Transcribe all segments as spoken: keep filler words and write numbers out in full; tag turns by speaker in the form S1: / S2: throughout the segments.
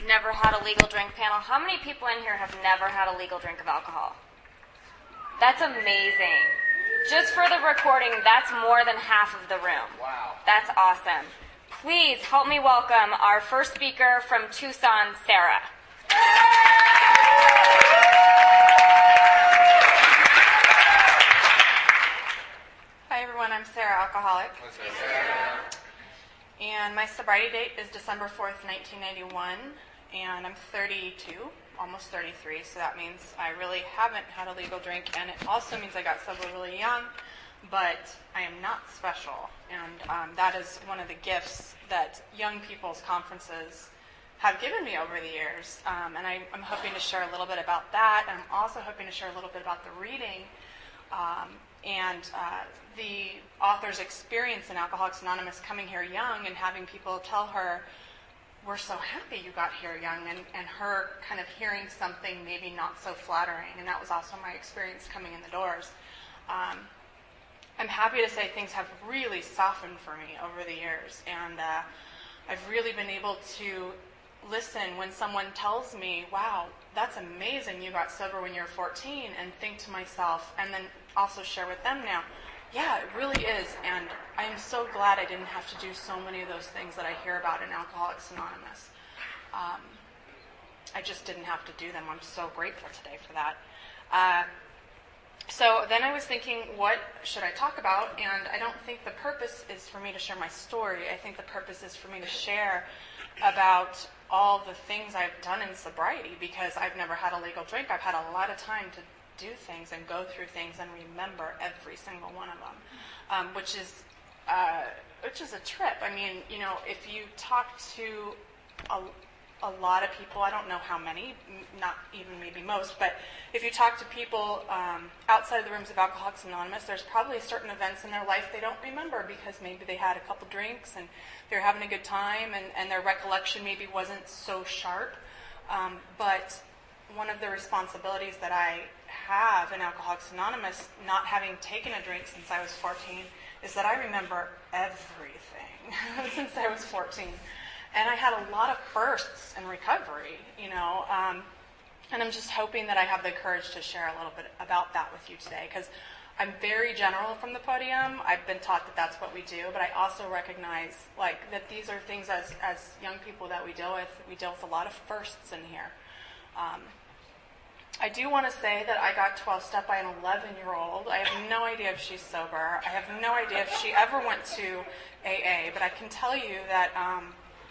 S1: never had a legal drink panel. How many people in here have never had a legal drink of alcohol? That's amazing. Just for the recording, that's more than half of the room.
S2: Wow.
S1: That's awesome. Please help me welcome our first speaker from Tucson, Sarah.
S3: Hi everyone, I'm Sarah, alcoholic.
S2: What's up, Sarah?
S3: And my sobriety date is December fourth, nineteen ninety-one, and I'm thirty-two, almost thirty-three, so that means I really haven't had a legal drink, and it also means I got sober really young, but I am not special, and um, that is one of the gifts that young people's conferences have given me over the years, um, and I, I'm hoping to share a little bit about that, and I'm also hoping to share a little bit about the reading, um, and uh, the author's experience in Alcoholics Anonymous coming here young and having people tell her, we're so happy you got here young, and, and her kind of hearing something maybe not so flattering, and that was also my experience coming in the doors. Um, I'm happy to say things have really softened for me over the years, and uh, I've really been able to listen when someone tells me, wow, that's amazing you got sober when you were fourteen, and think to myself, and then also share with them now, yeah, it really is, and I am so glad I didn't have to do so many of those things that I hear about in Alcoholics Anonymous. Um, I just didn't have to do them. I'm so grateful today for that. Uh, so then I was thinking, what should I talk about? And I don't think the purpose is for me to share my story. I think the purpose is for me to share about all the things I've done in sobriety, because I've never had a legal drink. I've had a lot of time to do things and go through things and remember every single one of them, um, which is uh, which is a trip. I mean, you know, if you talk to a, a lot of people, I don't know how many, not even maybe most, but if you talk to people um, outside of the rooms of Alcoholics Anonymous, there's probably certain events in their life they don't remember because maybe they had a couple drinks and they're having a good time, and, and their recollection maybe wasn't so sharp. Um, but one of the responsibilities that I have in Alcoholics Anonymous, not having taken a drink since I was fourteen, is that I remember everything since I was fourteen. And I had a lot of firsts in recovery, you know, um, and I'm just hoping that I have the courage to share a little bit about that with you today, because I'm very general from the podium. I've been taught that that's what we do, but I also recognize, like, that these are things as, as young people that we deal with. We deal with a lot of firsts in here. Um, I do want to say that I got twelve-step by an eleven-year-old. I have no idea if she's sober. I have no idea if she ever went to A A, but I can tell you that um,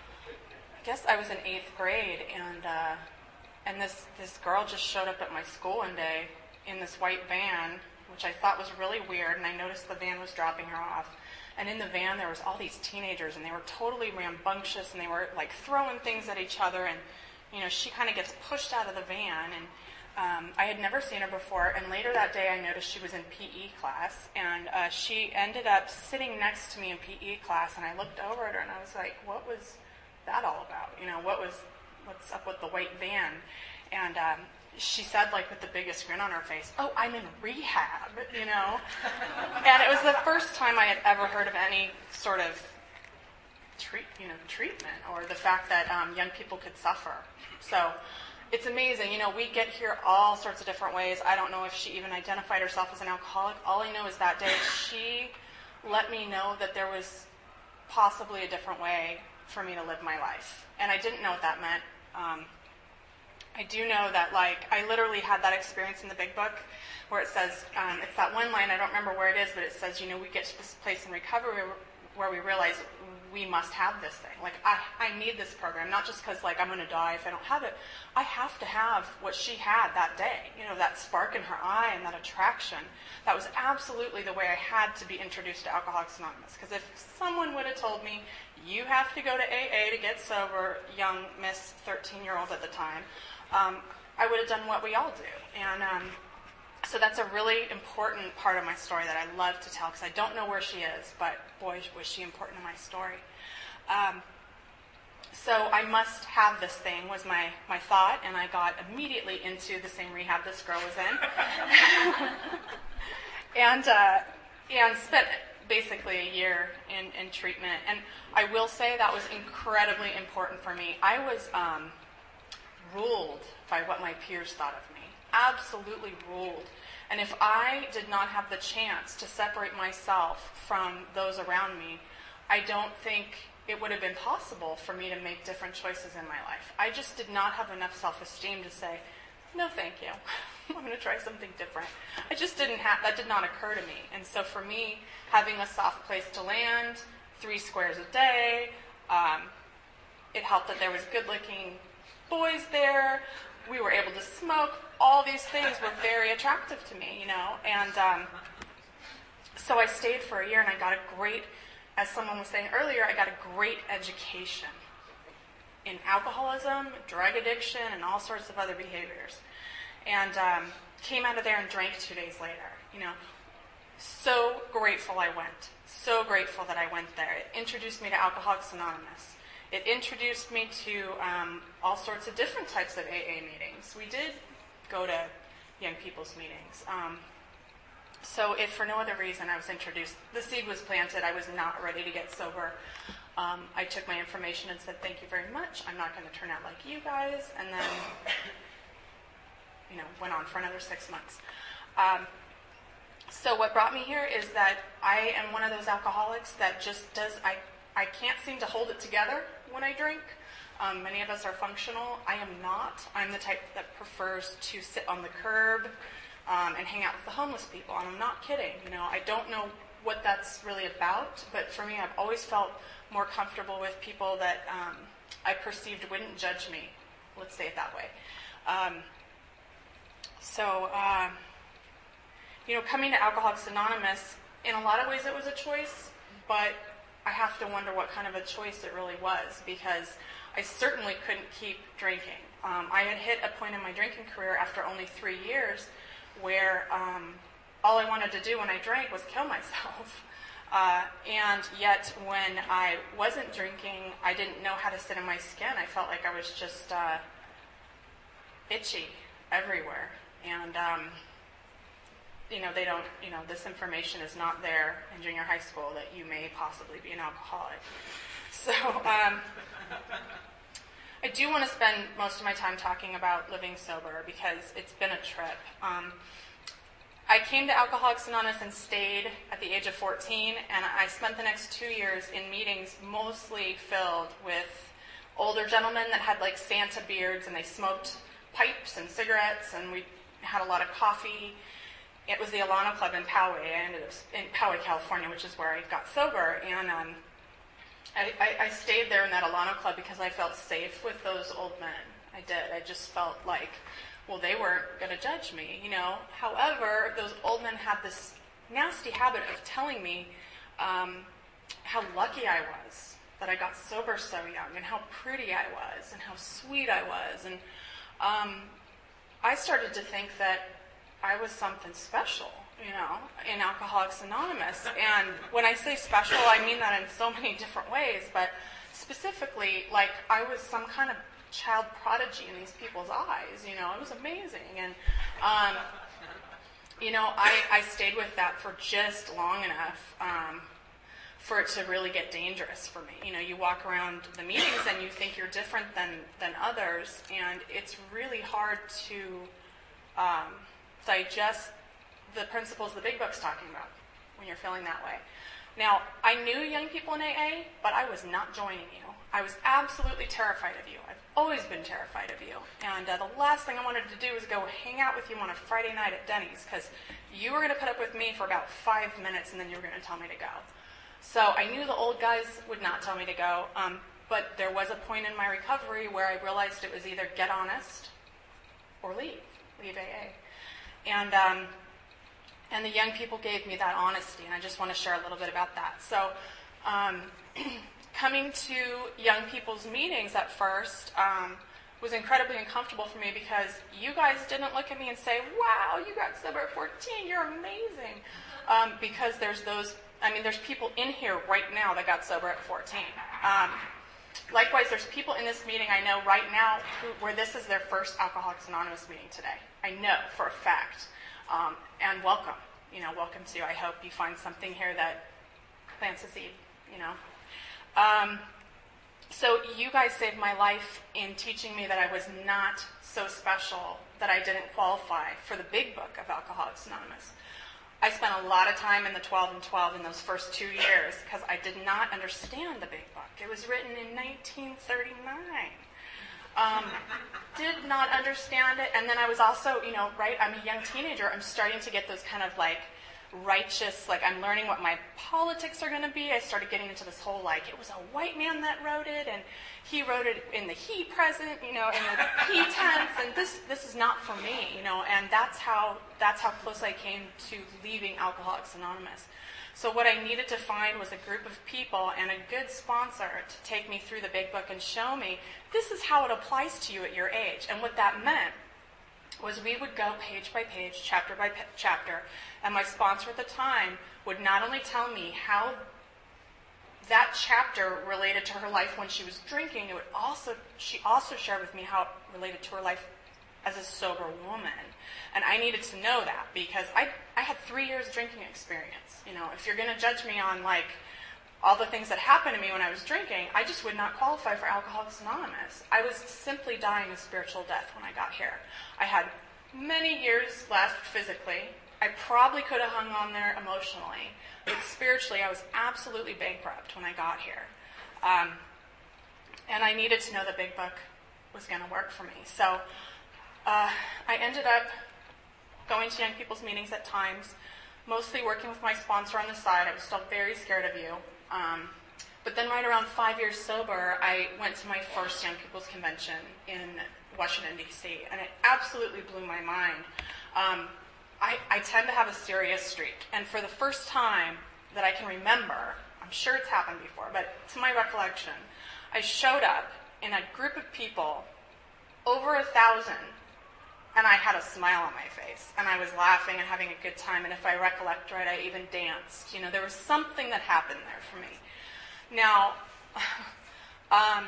S3: I guess I was in eighth grade, and uh, and this, this girl just showed up at my school one day in this white van, which I thought was really weird, and I noticed the van was dropping her off. And in the van, there was all these teenagers, and they were totally rambunctious, and they were, like, throwing things at each other, and, you know, she kind of gets pushed out of the van, and Um, I had never seen her before, and later that day I noticed she was in P E class, and uh, she ended up sitting next to me in P E class, and I looked over at her, and I was like, what was that all about? You know, what was, what's up with the white van? And um, she said, like, with the biggest grin on her face, oh, I'm in rehab, you know? And it was the first time I had ever heard of any sort of treat, you know, treatment, or the fact that um, young people could suffer. So it's amazing. You know, we get here all sorts of different ways. I don't know if she even identified herself as an alcoholic. All I know is that day she let me know that there was possibly a different way for me to live my life. And I didn't know what that meant. Um, I do know that, like, I literally had that experience in the Big Book where it says, um, it's that one line, I don't remember where it is, but it says, you know, we get to this place in recovery where we realize we must have this thing. Like, I, I need this program, not just because, like, I'm going to die if I don't have it. I have to have what she had that day, you know, that spark in her eye and that attraction. That was absolutely the way I had to be introduced to Alcoholics Anonymous. Because if someone would have told me, you have to go to A A to get sober, young Miss thirteen-year-old at the time, um, I would have done what we all do. And um, so that's a really important part of my story that I love to tell, because I don't know where she is, but boy, was she important in my story. Um, so I must have this thing was my, my thought, and I got immediately into the same rehab this girl was in. and uh, and spent basically a year in, in treatment. And I will say that was incredibly important for me. I was... Um, ruled by what my peers thought of me. Absolutely ruled. And if I did not have the chance to separate myself from those around me, I don't think it would have been possible for me to make different choices in my life. I just did not have enough self-esteem to say, no, thank you. I'm going to try something different. I just didn't have, that did not occur to me. And so for me, having a soft place to land, three squares a day, um, it helped that there was good-looking boys there. We were able to smoke. All these things were very attractive to me, you know. And um, so I stayed for a year, and I got a great, as someone was saying earlier, I got a great education in alcoholism, drug addiction, and all sorts of other behaviors. And um, came out of there and drank two days later, you know. So grateful I went. So grateful that I went there. It introduced me to Alcoholics Anonymous. It introduced me to um, all sorts of different types of A A meetings. We did go to young people's meetings. Um, so if for no other reason I was introduced, the seed was planted. I was not ready to get sober. Um, I took my information and said, thank you very much. I'm not going to turn out like you guys. And then, you know, went on for another six months. Um, so what brought me here is that I am one of those alcoholics that just does, I, I can't seem to hold it together when I drink. Um, many of us are functional. I am not. I'm the type that prefers to sit on the curb um, and hang out with the homeless people. And I'm not kidding. You know, I don't know what that's really about, but for me, I've always felt more comfortable with people that um, I perceived wouldn't judge me. Let's say it that way. Um, so, uh, you know, coming to Alcoholics Anonymous, in a lot of ways it was a choice, but I have to wonder what kind of a choice it really was, because I certainly couldn't keep drinking. Um, I had hit a point in my drinking career after only three years where um, all I wanted to do when I drank was kill myself. Uh, and yet when I wasn't drinking, I didn't know how to sit in my skin. I felt like I was just uh, itchy everywhere. And, um, you know, they don't, you know, this information is not there in junior high school that you may possibly be an alcoholic. So um, I do want to spend most of my time talking about living sober because it's been a trip. Um, I came to Alcoholics Anonymous and stayed at the age of fourteen, and I spent the next two years in meetings mostly filled with older gentlemen that had like Santa beards, and they smoked pipes and cigarettes, and we had a lot of coffee. It was the Alano Club in Poway. I ended up in Poway, California, which is where I got sober, and um, I, I, I stayed there in that Alano Club because I felt safe with those old men. I did. I just felt like, well, they weren't going to judge me, you know. However, those old men had this nasty habit of telling me um, how lucky I was that I got sober so young, and how pretty I was, and how sweet I was. And um, I started to think that I was something special, you know, in Alcoholics Anonymous. And when I say special, I mean that in so many different ways, but specifically, like, I was some kind of child prodigy in these people's eyes, you know. It was amazing. And, um, you know, I, I stayed with that for just long enough um, for it to really get dangerous for me. You know, you walk around the meetings and you think you're different than, than others, and it's really hard to um, digest the principles the big book's talking about when you're feeling that way. Now, I knew young people in A A, but I was not joining you. I was absolutely terrified of you. I've always been terrified of you. And uh, the last thing I wanted to do was go hang out with you on a Friday night at Denny's, because you were going to put up with me for about five minutes and then you were going to tell me to go. So I knew the old guys would not tell me to go, um, but there was a point in my recovery where I realized it was either get honest or leave, leave A A. And um, and the young people gave me that honesty, and I just want to share a little bit about that. So um, coming to young people's meetings at first um, was incredibly uncomfortable for me, because you guys didn't look at me and say, wow, you got sober at fourteen, you're amazing. Um, because there's those, I mean, there's people in here right now that got sober at fourteen. Um, likewise, there's people in this meeting I know right now who, where this is their first Alcoholics Anonymous meeting today. I know for a fact. Um, and welcome, you know, welcome to. I hope you find something here that plants a seed, you know. Um, So you guys saved my life in teaching me that I was not so special, that I didn't qualify for the big book of Alcoholics Anonymous. I spent a lot of time in the twelve and twelve in those first two years because I did not understand the big book. It was written in nineteen thirty-nine. Um, did not understand it. And then I was also, you know, right, I'm a young teenager. I'm starting to get those kind of like righteous, like I'm learning what my politics are going to be. I started getting into this whole like, it was a white man that wrote it, and he wrote it in the he present, you know, in the he tense, and this this is not for me, you know, and that's how that's how close I came to leaving Alcoholics Anonymous. So what I needed to find was a group of people and a good sponsor to take me through the big book and show me this is how it applies to you at your age. And what that meant was we would go page by page, chapter by p- chapter, and my sponsor at the time would not only tell me how that chapter related to her life when she was drinking, it would also she also shared with me how it related to her life as a sober woman. And I needed to know that because I I had three years drinking experience. You know, if you're going to judge me on like all the things that happened to me when I was drinking, I just would not qualify for Alcoholics Anonymous. I was simply dying a spiritual death when I got here. I had many years left physically. I probably could have hung on there emotionally. But spiritually, I was absolutely bankrupt when I got here. Um, and I needed to know the big book was going to work for me. So uh, I ended up going to young people's meetings at times, mostly working with my sponsor on the side. I was still very scared of you. Um, but then right around five years sober, I went to my first Young People's Convention in Washington, D C, and it absolutely blew my mind. Um, I, I tend to have a serious streak, and for the first time that I can remember, I'm sure it's happened before, but to my recollection, I showed up in a group of people, over a thousand, and I had a smile on my face, and I was laughing and having a good time, and if I recollect right, I even danced. You know, there was something that happened there for me. Now, um,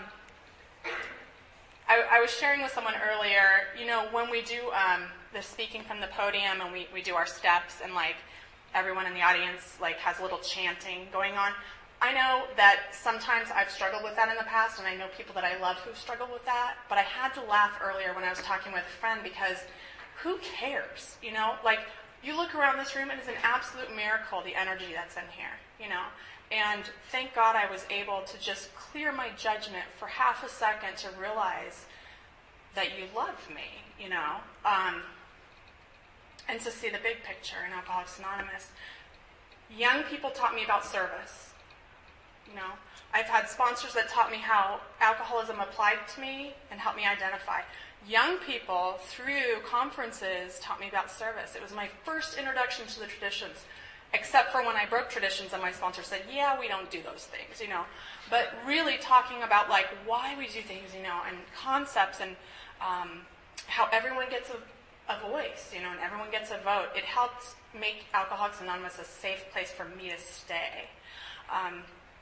S3: I, I was sharing with someone earlier, you know, when we do um, the speaking from the podium and we, we do our steps and, like, everyone in the audience, like, has a little chanting going on, I know that sometimes I've struggled with that in the past, and I know people that I love who've struggled with that, but I had to laugh earlier when I was talking with a friend because who cares, you know? Like, you look around this room, and it's an absolute miracle, the energy that's in here, you know? And thank God I was able to just clear my judgment for half a second to realize that you love me, you know? Um, and to see the big picture in Alcoholics Anonymous. Young people taught me about service. You know, I've had sponsors that taught me how alcoholism applied to me and helped me identify. Young people, through conferences, taught me about service. It was my first introduction to the traditions, except for when I broke traditions and my sponsor said, yeah, we don't do those things, you know. But really talking about, like, why we do things, you know, and concepts and um, how everyone gets a, a voice, you know, and everyone gets a vote. It helped make Alcoholics Anonymous a safe place for me to stay. Um,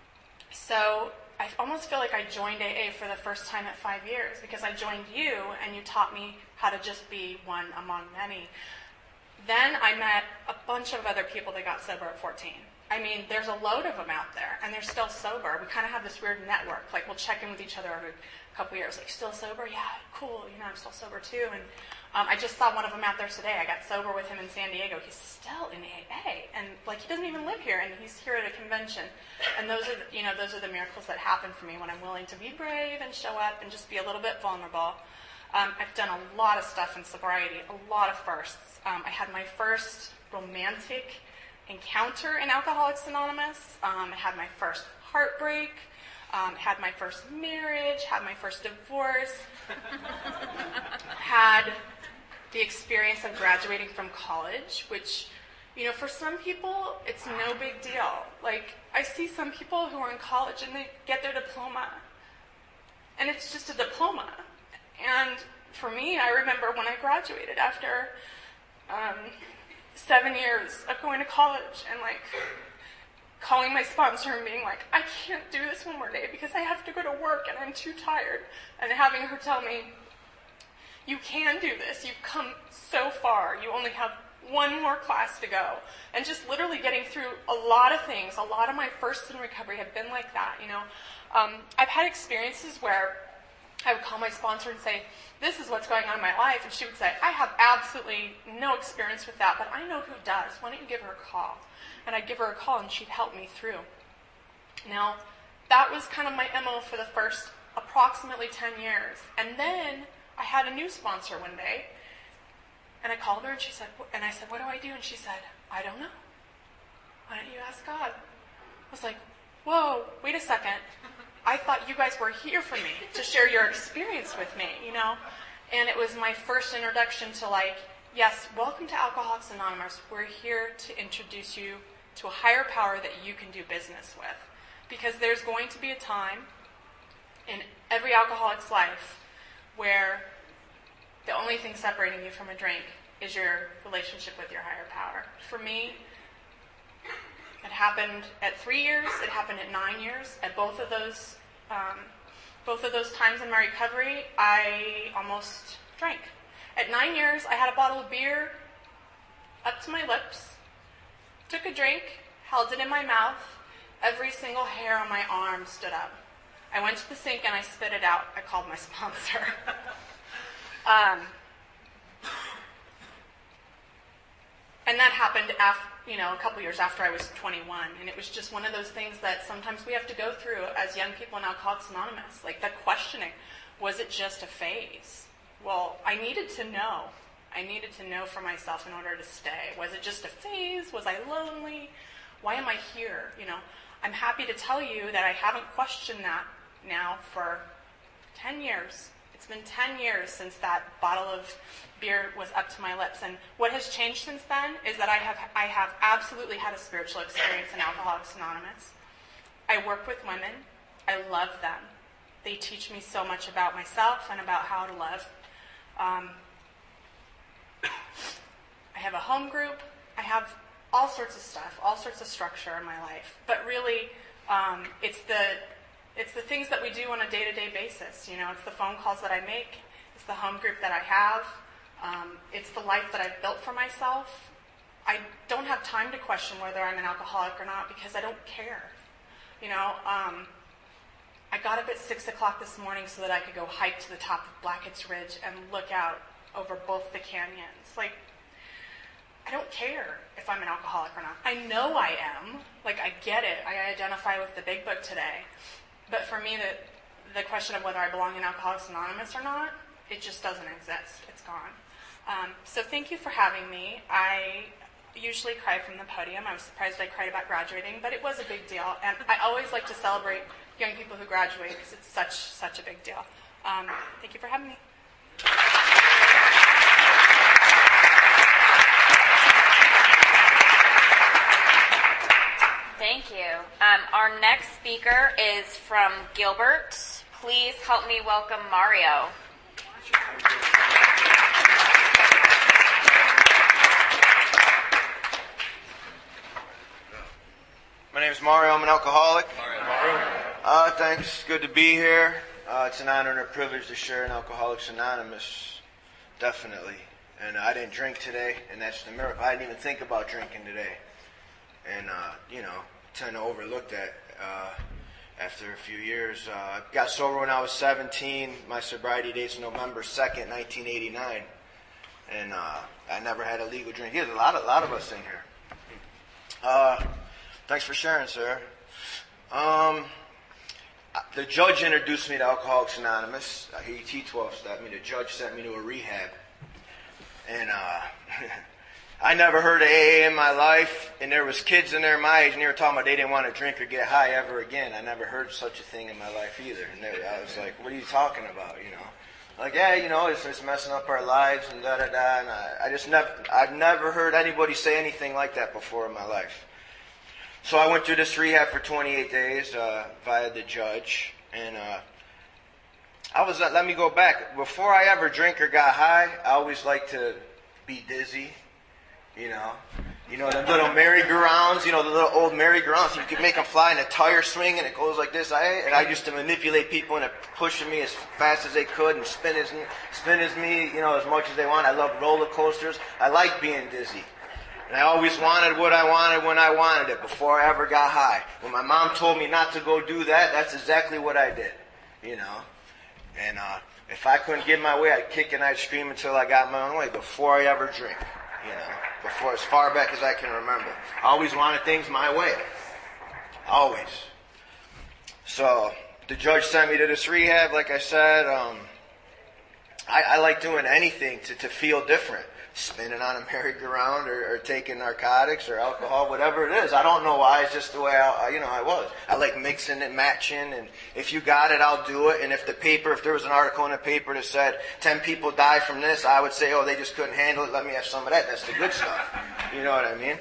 S3: So I almost feel like I joined A A for the first time at five years because I joined you and you taught me how to just be one among many. Then I met a bunch of other people that got sober at fourteen. I mean, there's a load of them out there, and they're still sober. We kind of have this weird network. Like, we'll check in with each other every couple years. Like, still sober? Yeah, cool. You know, I'm still sober, too. And um, I just saw one of them out there today. I got sober with him in San Diego. He's still in A A. And, like, he doesn't even live here, and he's here at a convention. And those are, the, you know, those are the miracles that happen for me when I'm willing to be brave and show up and just be a little bit vulnerable. Um, I've done a lot of stuff in sobriety, a lot of firsts. Um, I had my first romantic encounter in Alcoholics Anonymous. Um, I had my first heartbreak, um, had my first marriage, had my first divorce, had the experience of graduating from college, which, you know, for some people, it's no big deal. Like, I see some people who are in college and they get their diploma, and it's just a diploma. And for me, I remember when I graduated after um, seven years of going to college and, like, calling my sponsor and being like, I can't do this one more day because I have to go to work and I'm too tired. And having her tell me, you can do this. You've come so far. You only have one more class to go. And just literally getting through a lot of things. A lot of my firsts in recovery have been like that, you know. Um, I've had experiences where I would call my sponsor and say, this is what's going on in my life. And she would say, I have absolutely no experience with that, but I know who does. Why don't you give her a call? And I'd give her a call and she'd help me through. Now, that was kind of my M O for the first approximately ten years. And then I had a new sponsor one day. And I called her and she said, and I said, what do I do? And she said, I don't know. Why don't you ask God? I was like, whoa, wait a second. I thought you guys were here for me to share your experience with me, you know? And it was my first introduction to like, yes, welcome to Alcoholics Anonymous. We're here to introduce you to a higher power that you can do business with. Because there's going to be a time in every alcoholic's life where the only thing separating you from a drink is your relationship with your higher power. For me, it happened at three years. It happened at nine years. At both of those, um, both of those times in my recovery, I almost drank. At nine years, I had a bottle of beer up to my lips, took a drink, held it in my mouth. Every single hair on my arm stood up. I went to the sink and I spit it out. I called my sponsor. um, and that happened after, you know, a couple years after I was twenty-one. And it was just one of those things that sometimes we have to go through as young people in Alcoholics Anonymous. Like the questioning, was it just a phase? Well, I needed to know. I needed to know for myself in order to stay. Was it just a phase? Was I lonely? Why am I here? You know, I'm happy to tell you that I haven't questioned that now for ten years. It's been ten years since that bottle of beer was up to my lips. And what has changed since then is that I have I have absolutely had a spiritual experience in Alcoholics Anonymous. I work with women. I love them. They teach me so much about myself and about how to love. Um, I have a home group. I have all sorts of stuff, all sorts of structure in my life. But really, um, it's the it's the things that we do on a day-to-day basis. You know, it's the phone calls that I make. It's the home group that I have. Um, it's the life that I've built for myself. I don't have time to question whether I'm an alcoholic or not because I don't care. You know, um, I got up at six o'clock this morning so that I could go hike to the top of Blackett's Ridge and look out over both the canyons. Like, I don't care if I'm an alcoholic or not. I know I am. Like, I get it. I identify with the big book today. But for me, the, the question of whether I belong in Alcoholics Anonymous or not, it just doesn't exist. It's gone. Um, so thank you for having me. I usually cry from the podium. I was surprised I cried about graduating, but it was a big deal. And I always like to celebrate young people who graduate because it's such, such a big deal. Um, thank you for having me.
S1: Thank you. Um, our next speaker is from Gilbert. Please help me welcome Mario.
S2: My name is Mario. I'm an alcoholic. Mario. Uh, thanks. Good to be here. Uh, it's an honor and a privilege to share in Alcoholics Anonymous. Definitely. And uh, I didn't drink today, and that's the miracle. I didn't even think about drinking today. And, uh, you know, tend to overlook that uh, after a few years. Uh, I got sober when I was seventeen. My sobriety date's November second, nineteen eighty-nine. And uh, I never had a legal drink. There's a lot of, a lot of us in here. Uh, thanks for sharing, sir. Um, the judge introduced me to Alcoholics Anonymous. Uh, he T twelve-stepped me. The judge sent me to a rehab. And uh, I never heard of A A in my life, and there was kids in there my age, and they were talking about they didn't want to drink or get high ever again. I never heard such a thing in my life either. And they, I was like, what are you talking about, you know? Like, yeah, you know, it's, it's messing up our lives and da-da-da. And I, I just never, I've never heard anybody say anything like that before in my life. So I went through this rehab for twenty-eight days uh, via the judge. And uh, I was, uh, let me go back. Before I ever drink or got high, I always liked to be dizzy. You know, you know the little merry-go-rounds, you know, the little old merry-go-rounds. You could make them fly in a tire swing, and it goes like this. I and I used to manipulate people into pushing me as fast as they could and spin as spin as me, you know, as much as they want. I love roller coasters. I like being dizzy. And I always wanted what I wanted when I wanted it before I ever got high. When my mom told me not to go do that, that's exactly what I did. You know? And uh, if I couldn't get my way, I'd kick and I'd scream until I got my own way before I ever drink. You know? Before, as far back as I can remember. I always wanted things my way. Always. So, the judge sent me to this rehab, like I said. Um, I, I like doing anything to, to feel different. Spinning on a merry-go-round or, or taking narcotics or alcohol, whatever it is. I don't know why. It's just the way I, you know, I was. I like mixing and matching, and if you got it, I'll do it. And if the paper, if there was an article in the paper that said ten people died from this, I would say, oh, they just couldn't handle it. Let me have some of that. That's the good stuff. You know what I mean?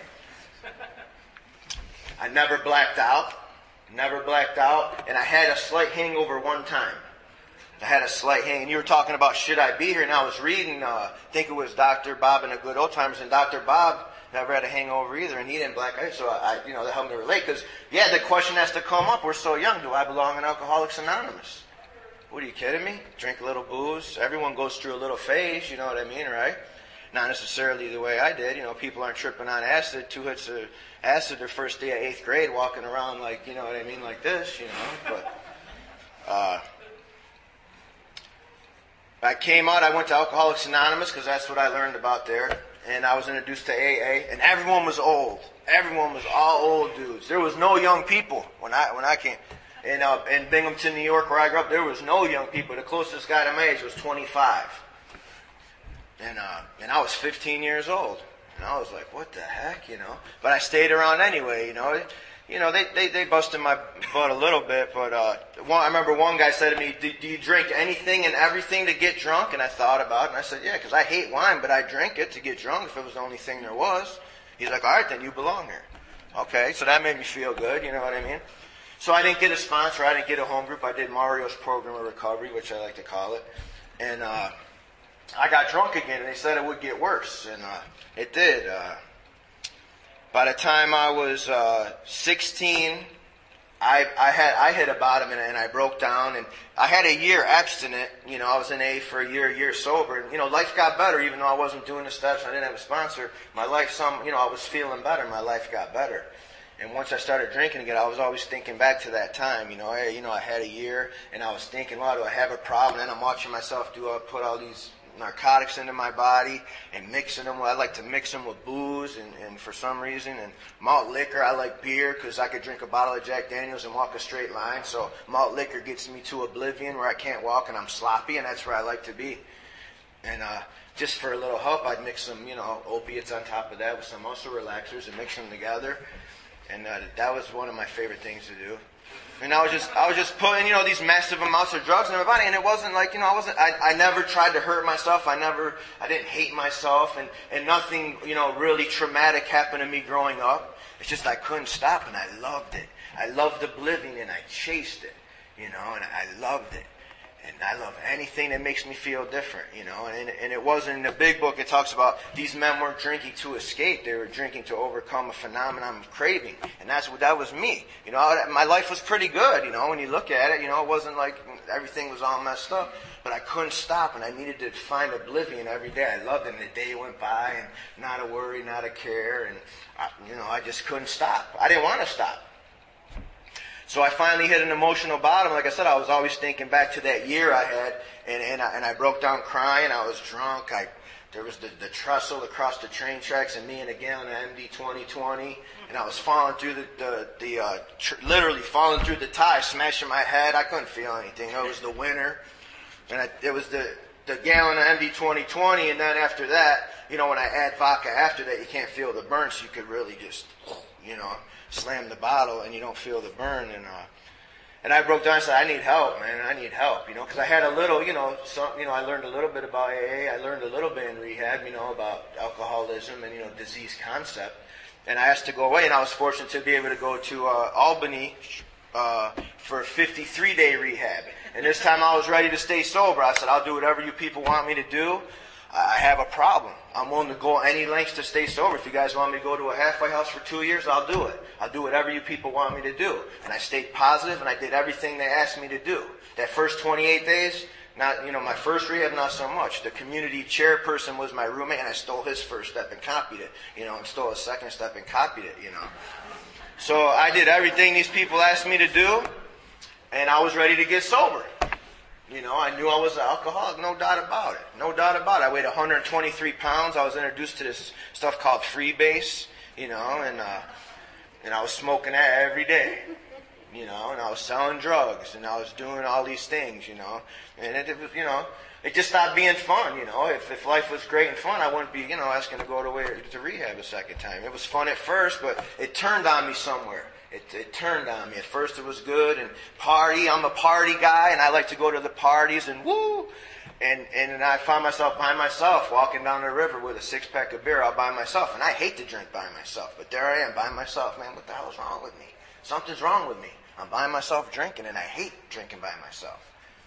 S2: I never blacked out. Never blacked out. And I had a slight hangover one time. I had a slight hang, and you were talking about should I be here, and I was reading, uh, I think it was Doctor Bob and the Good Old Timers, and Doctor Bob never had a hangover either, and he didn't black out, so I, you know, that helped me relate, because, yeah, the question has to come up, we're so young, do I belong in Alcoholics Anonymous? What, are you kidding me? Drink a little booze, everyone goes through a little phase, you know what I mean, right? Not necessarily the way I did, you know, people aren't tripping on acid, two hits of acid their first day of eighth grade, walking around like, you know what I mean, like this, you know, but, uh, I came out, I went to Alcoholics Anonymous because that's what I learned about there. And I was introduced to A A, and everyone was old. Everyone was all old dudes. There was no young people when I when I came. In, uh, in Binghamton, New York, where I grew up, there was no young people. The closest guy to my age was twenty-five. And, uh, and I was fifteen years old. And I was like, what the heck, you know? But I stayed around anyway, you know? You know, they, they, they busted my butt a little bit, but uh, one, I remember one guy said to me, do, do you drink anything and everything to get drunk? And I thought about it, and I said, yeah, because I hate wine, but I drink it to get drunk if it was the only thing there was. He's like, all right, then you belong here. Okay, so that made me feel good, you know what I mean? So I didn't get a sponsor, I didn't get a home group, I did Mario's program of recovery, which I like to call it, and uh, I got drunk again, and they said it would get worse, and uh, it did. Uh, By the time I was uh, sixteen, I, I had I hit a bottom and, and I broke down, and I had a year abstinent. You know, I was in A for a year, a year sober, and you know, life got better. Even though I wasn't doing the steps, I didn't have a sponsor. My life, some, you know, I was feeling better. My life got better. And once I started drinking again, I was always thinking back to that time. You know, I, you know, I had a year, and I was thinking, well, do I have a problem? And I'm watching myself do. I put all these narcotics into my body and mixing them. I like to mix them with booze and, and for some reason, and malt liquor. I like beer because I could drink a bottle of Jack Daniels and walk a straight line. So malt liquor gets me to oblivion where I can't walk and I'm sloppy, and that's where I like to be. And uh, just for a little help, I'd mix some, you know, opiates on top of that with some muscle relaxers and mix them together. And uh, that was one of my favorite things to do. And I was just, I was just putting, you know, these massive amounts of drugs in my body, and it wasn't like, you know, I wasn't, I, I never tried to hurt myself. I never, I didn't hate myself, and, and nothing, you know, really traumatic happened to me growing up. It's just I couldn't stop, and I loved it. I loved oblivion, and I chased it, you know, and I loved it. And I love anything that makes me feel different, you know. And, and it wasn't in the big book. It talks about these men weren't drinking to escape. They were drinking to overcome a phenomenon of craving. And that's what that was me. You know, my life was pretty good, you know, when you look at it. You know, it wasn't like everything was all messed up. But I couldn't stop, and I needed to find oblivion every day. I loved it. And the day went by, and not a worry, not a care. And, I, you know, I just couldn't stop. I didn't want to stop. So I finally hit an emotional bottom. Like I said, I was always thinking back to that year I had, and, and, I, and I broke down crying. I was drunk. I, there was the, the trestle across the train tracks, and me and a gallon of M D twenty twenty, and I was falling through the, the, the uh, tr- literally falling through the tie, smashing my head. I couldn't feel anything. It was the winter, and I, it was the, the gallon of M D twenty twenty, and then after that, you know, when I add vodka after that, you can't feel the burn, so you could really just, you know, slam the bottle and you don't feel the burn. And uh, and I broke down and said, I need help, man. I need help, you know, because I had a little, you know, some, you know, I learned a little bit about A A. I learned a little bit in rehab, you know, about alcoholism and, you know, disease concept. And I asked to go away, and I was fortunate to be able to go to uh, Albany uh, for a fifty-three day rehab. And this time I was ready to stay sober. I said, I'll do whatever you people want me to do. I have a problem. I'm willing to go any lengths to stay sober. If you guys want me to go to a halfway house for two years, I'll do it. I'll do whatever you people want me to do. And I stayed positive, and I did everything they asked me to do. That first twenty-eight days, Not, you know, my first rehab, not so much. The community chairperson was my roommate, and I stole his first step and copied it, you know, and stole his second step and copied it, you know. So I did everything these people asked me to do, and I was ready to get sober. You know, I knew I was an alcoholic, no doubt about it. No doubt about it. I weighed one hundred twenty-three pounds. I was introduced to this stuff called Freebase, you know, and uh, and I was smoking that every day. You know, and I was selling drugs, and I was doing all these things, you know. And it, it was, you know, it just stopped being fun, you know. If if life was great and fun, I wouldn't be, you know, asking to go to, way, to rehab a second time. It was fun at first, but it turned on me somewhere. It, it turned on me. At first it was good, and party, I'm a party guy, and I like to go to the parties, and woo! And, and I found myself by myself, walking down the river with a six-pack of beer all by myself. And I hate to drink by myself, but there I am by myself. Man, what the hell is wrong with me? Something's wrong with me. I'm by myself drinking, and I hate drinking by myself.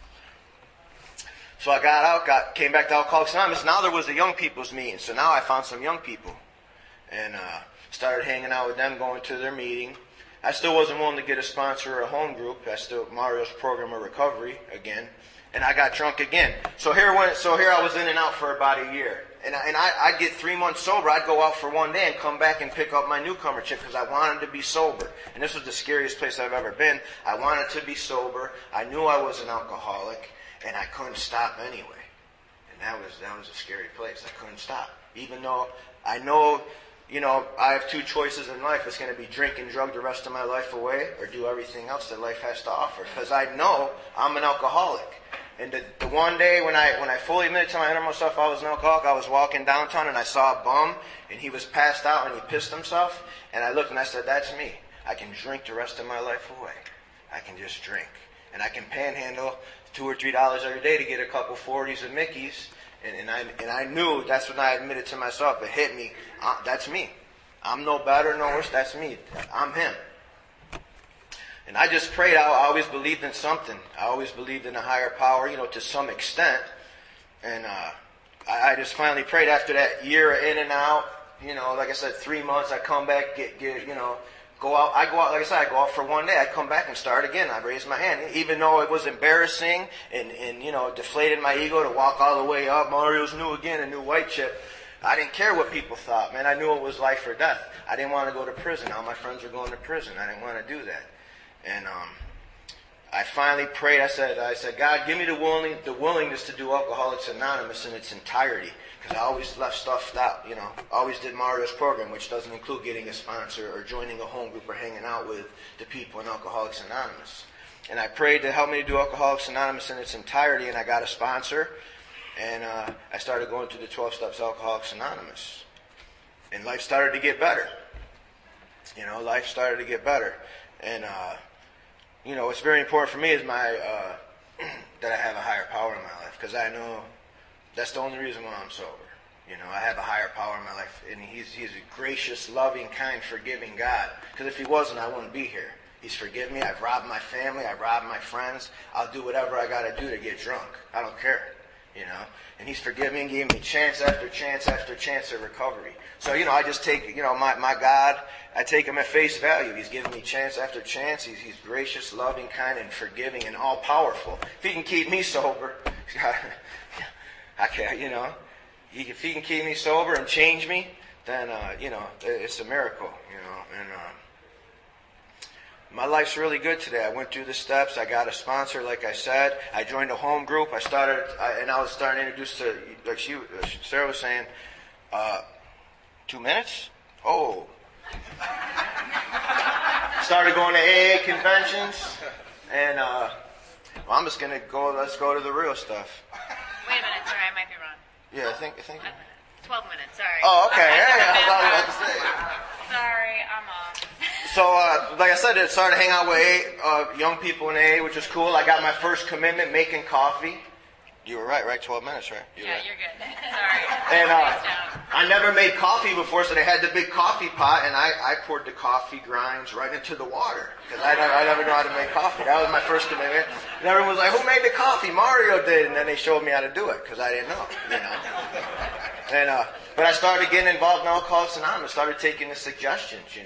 S2: So I got out, got came back to Alcoholics Anonymous. Now there was a young people's meeting, so now I found some young people, and uh, started hanging out with them, going to their meeting. I still wasn't willing to get a sponsor or a home group. I still Mario's program of recovery again, and I got drunk again. So here went. So here I was in and out for about a year. And, I, and I, I'd get three months sober. I'd go out for one day and come back and pick up my newcomer chip because I wanted to be sober. And this was the scariest place I've ever been. I wanted to be sober. I knew I was an alcoholic, and I couldn't stop anyway. And that was that was a scary place. I couldn't stop. Even though I know, you know, I have two choices in life. It's going to be drink and drug the rest of my life away or do everything else that life has to offer. Because I know I'm an alcoholic. And the, the one day when I when I fully admitted to my innermost self I was an alcoholic, I was walking downtown and I saw a bum and he was passed out and he pissed himself. And I looked and I said, that's me. I can drink the rest of my life away. I can just drink. And I can panhandle two or three dollars every day to get a couple forties and Mickeys. And, and I and I knew that's when I admitted to myself. It hit me. Uh, that's me. I'm no better, no worse. That's me. I'm him. And I just prayed. I always believed in something. I always believed in a higher power, you know, to some extent. And uh, I, I just finally prayed after that year in and out. You know, like I said, three months. I come back, get, get, you know, go out. I go out, like I said, I go out for one day. I come back and start again. I raise my hand, even though it was embarrassing and, and you know, deflated my ego to walk all the way up. Mario's new again, a new white chip. I didn't care what people thought, man. I knew it was life or death. I didn't want to go to prison. All my friends were going to prison. I didn't want to do that. And um, I finally prayed. I said, I said, God, give me the willing, the willingness to do Alcoholics Anonymous in its entirety, because I always left stuff out. You know, always did Mario's program, which doesn't include getting a sponsor or joining a home group or hanging out with the people in Alcoholics Anonymous. And I prayed to help me to do Alcoholics Anonymous in its entirety, and I got a sponsor, and uh, I started going through the twelve steps Alcoholics Anonymous, and life started to get better. You know, life started to get better, and. Uh, You know, what's very important for me is my uh, that I have a higher power in my life, because I know that's the only reason why I'm sober. You know, I have a higher power in my life, and he's he's a gracious, loving, kind, forgiving God. Because if he wasn't, I wouldn't be here. He's forgiven me. I've robbed my family. I've robbed my friends. I'll do whatever I got to do to get drunk. I don't care. You know, and he's forgiven me and gave me chance after chance after chance of recovery. So, you know, I just take, you know, my, my God, I take him at face value. He's given me chance after chance. He's, he's gracious, loving, kind, and forgiving, and all-powerful. If he can keep me sober, I can't, you know, if he can keep me sober and change me, then, uh, you know, it's a miracle, you know, and, uh, my life's really good today. I went through the steps. I got a sponsor, like I said. I joined a home group. I started, I, and I was starting to introduce to, like she, Sarah was saying, uh, two minutes? Oh. Started going to A A conventions, and uh, well, I'm just gonna go. Let's go to the real stuff.
S4: Wait a minute, sorry, I might be wrong.
S2: Yeah, I think, I think.
S4: Twelve minutes, sorry.
S2: Oh, okay. Yeah, yeah, I was about to say.
S4: Sorry, I'm off.
S2: So, uh, like I said, I started hanging out with A, uh, young people in A A, which was cool. I got my first commitment making coffee. You were right, right? twelve minutes, right? You're
S4: yeah,
S2: right.
S4: you're good. Sorry.
S2: And uh, I never made coffee before, so they had the big coffee pot, and I, I poured the coffee grinds right into the water, because I never, I never knew how to make coffee. That was my first commitment. And everyone was like, who made the coffee? Mario did. And then they showed me how to do it, because I didn't know, you know. And uh, but I started getting involved in Alcoholics Anonymous, started taking the suggestions, you know.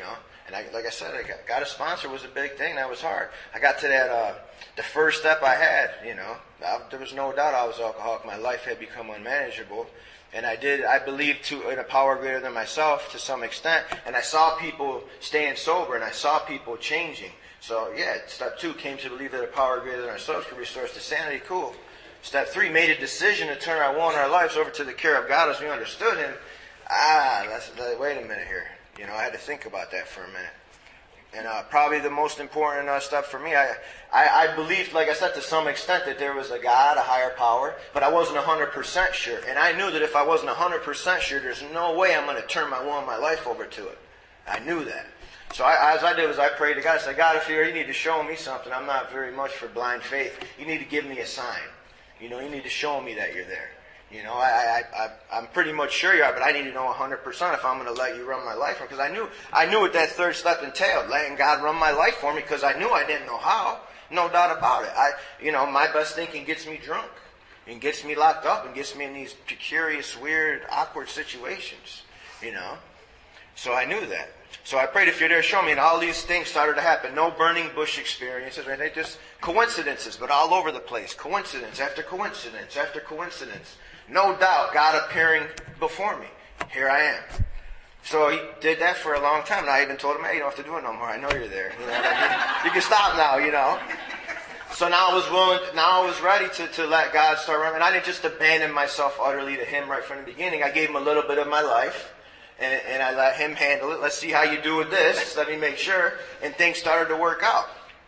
S2: And I, like I said, I got, got a sponsor was a big thing. That was hard. I got to that, uh, the first step I had, you know, I, there was no doubt I was alcoholic. My life had become unmanageable. And I did, I believed to, in a power greater than myself to some extent. And I saw people staying sober, and I saw people changing. So, yeah, step two came to believe that a power greater than ourselves could restore us to sanity. Cool. Step three, made a decision to turn our will and our lives over to the care of God as we understood Him. Ah, that's, that, wait a minute here. You know, I had to think about that for a minute. And uh, probably the most important uh, step for me, I, I, I believed, like I said, to some extent that there was a God, a higher power, but I wasn't one hundred percent sure. And I knew that if I wasn't one hundred percent sure, there's no way I'm going to turn my will and my life over to it. I knew that. So I, as I did was I prayed to God. I said, God, if you're, you need to show me something. I'm not very much for blind faith. You need to give me a sign. You know, you need to show me that you're there. You know, I, I, I, I'm pretty much sure you are, but I need to know one hundred percent if I'm going to let you run my life for me. Because I knew, I knew what that third step entailed, letting God run my life for me, because I knew I didn't know how. No doubt about it. I, you know, my best thinking gets me drunk and gets me locked up and gets me in these curious, weird, awkward situations, you know. So I knew that. So I prayed, if you're there, show me. And all these things started to happen. No burning bush experiences, right? They just coincidences, but all over the place. Coincidence after coincidence after coincidence. No doubt, God appearing before me. Here I am. So He did that for a long time. And I even told Him, hey, you don't have to do it no more. I know you're there. You know what I mean? You can stop now, you know. So now I was willing, now I was ready to, to let God start running. And I didn't just abandon myself utterly to Him right from the beginning. I gave Him a little bit of my life. And, and I let Him handle it. Let's see how you do with this. Let me make sure. And things started to work out.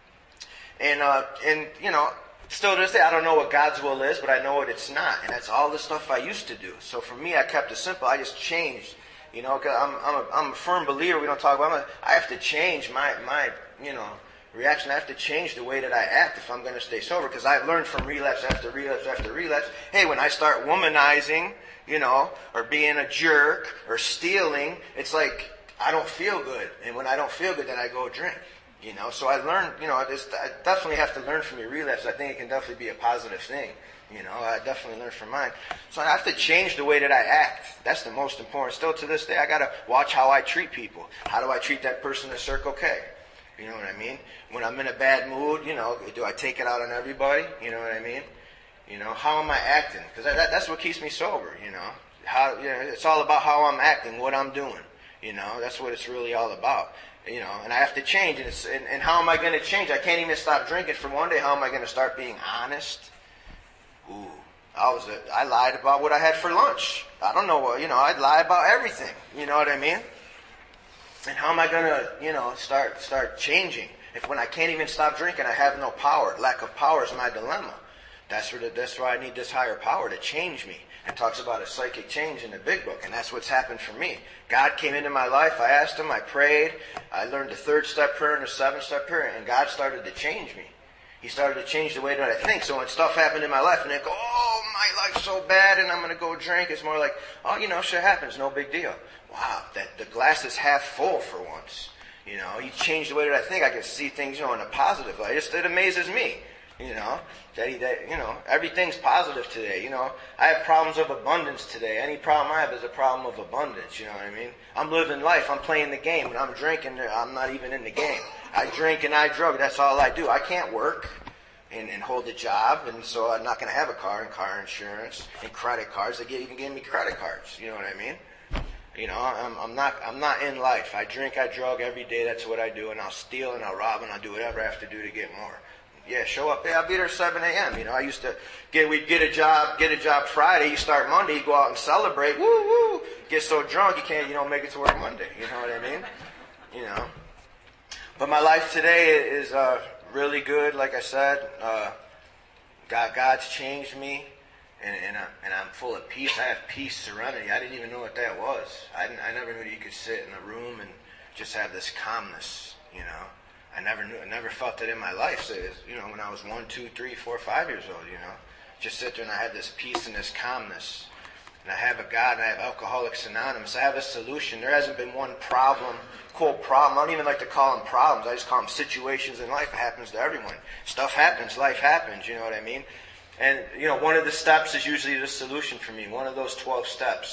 S2: And, uh, and you know, still to this day, I don't know what God's will is, but I know what it's not. And that's all the stuff I used to do. So for me, I kept it simple. I just changed. You know, cause I'm, I'm, a, I'm a firm believer. We don't talk about it. I have to change my, my, you know, reaction. I have to change the way that I act if I'm going to stay sober. Because I've learned from relapse after relapse after relapse. Hey, when I start womanizing, you know, or being a jerk, or stealing, it's like, I don't feel good. And when I don't feel good, then I go drink. You know, so I learned, you know, I, just, I definitely have to learn from your relapse. I think it can definitely be a positive thing. You know, I definitely learned from mine. So I have to change the way that I act. That's the most important. Still to this day, I got to watch how I treat people. How do I treat that person in Circle K? You know what I mean? When I'm in a bad mood, you know, do I take it out on everybody? You know what I mean? You know, how am I acting? Because that, that's what keeps me sober, you know. How, you know, it's all about how I'm acting, what I'm doing. You know, that's what it's really all about. You know, and I have to change. And, it's, and, and how am I going to change? I can't even stop drinking for one day. How am I going to start being honest? Ooh, I was a, I lied about what I had for lunch. I don't know what, you know, I'd lie about everything. You know what I mean? And how am I going to, you know, start start changing? If when I can't even stop drinking, I have no power. Lack of power is my dilemma. That's where the, that's why I need this higher power to change me. It talks about a psychic change in the big book, and that's what's happened for me. God came into my life. I asked Him. I prayed. I learned the third step prayer and the seventh step prayer, and God started to change me. He started to change the way that I think. So when stuff happened in my life, and they go, oh, my life's so bad, and I'm going to go drink, it's more like, oh, you know, shit happens. No big deal. Wow, that the glass is half full for once. You know, He changed the way that I think. I can see things, you know, in a positive light. It, it amazes me. You know, that, he, that, you know, everything's positive today. You know, I have problems of abundance today. Any problem I have is a problem of abundance. You know what I mean? I'm living life. I'm playing the game. When I'm drinking, I'm not even in the game. I drink and I drug. That's all I do. I can't work and, and hold a job, and so I'm not going to have a car and car insurance and credit cards. They even give me credit cards. You know what I mean? You know, I'm, I'm not. I'm not in life. I drink. I drug every day. That's what I do. And I'll steal and I'll rob and I'll do whatever I have to do to get more. Yeah, show up. Yeah, I'll be there at seven a.m. You know, I used to get, we'd get a job, get a job Friday. You start Monday, you go out and celebrate. Woo, woo. Get so drunk you can't, you don't make it to work Monday. You know what I mean? You know. But my life today is uh, really good. Like I said, uh, God, God's changed me, and and, I, and I'm full of peace. I have peace, serenity. I didn't even know what that was. I didn't, I never knew you could sit in a room and just have this calmness. You know. I never knew, I never felt that in my life. So, it was, you know, when I was one, two, three, four, five years old, you know, just sit there and I had this peace and this calmness. And I have a God, and I have Alcoholics Anonymous. I have a solution. There hasn't been one problem, quote problem. I don't even like to call them problems. I just call them situations in life. It happens to everyone. Stuff happens. Life happens. You know what I mean? And, you know, one of the steps is usually the solution for me. One of those twelve steps.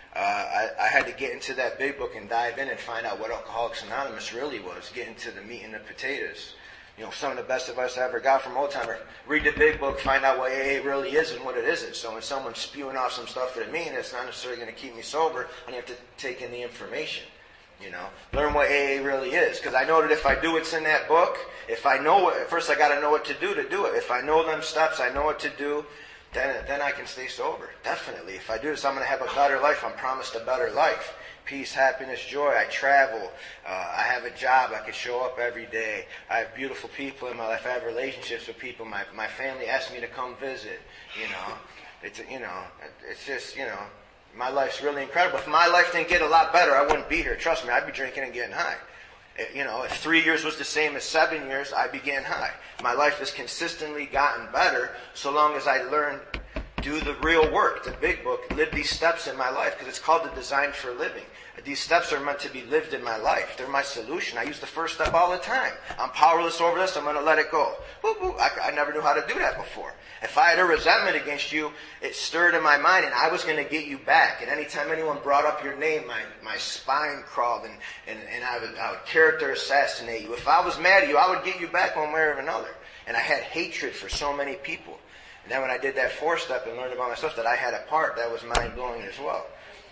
S2: uh, I, I had to get into that big book and dive in and find out what Alcoholics Anonymous really was, get into the meat and the potatoes. You know, some of the best advice I ever got from Old Timer, read the big book, find out what A A really is and what it isn't. So when someone's spewing off some stuff at me and it's not necessarily going to keep me sober, I have to take in the information. You know, learn what A A really is. Because I know that if I do what's in that book, if I know what, first I got to know what to do to do it. If I know them steps, I know what to do, then then I can stay sober. Definitely. If I do this, I'm going to have a better life. I'm promised a better life. Peace, happiness, joy. I travel. Uh, I have a job. I can show up every day. I have beautiful people in my life. I have relationships with people. My my family asks me to come visit. You know, it's you know, it's just you know, my life's really incredible. If my life didn't get a lot better, I wouldn't be here. Trust me, I'd be drinking and getting high. You know, if three years was the same as seven years, I began high. My life has consistently gotten better so long as I learn, do the real work, the big book, live these steps in my life, because it's called the Design for Living. These steps are meant to be lived in my life. They're my solution. I use the first step all the time. I'm powerless over this. I'm going to let it go. Woo, woo. I, I never knew how to do that before. If I had a resentment against you, it stirred in my mind, and I was going to get you back. And anytime anyone brought up your name, my, my spine crawled, and, and, and I, would, I would character assassinate you. If I was mad at you, I would get you back one way or another. And I had hatred for so many people. And then when I did that fourth step and learned about myself that I had a part, that was mind-blowing as well.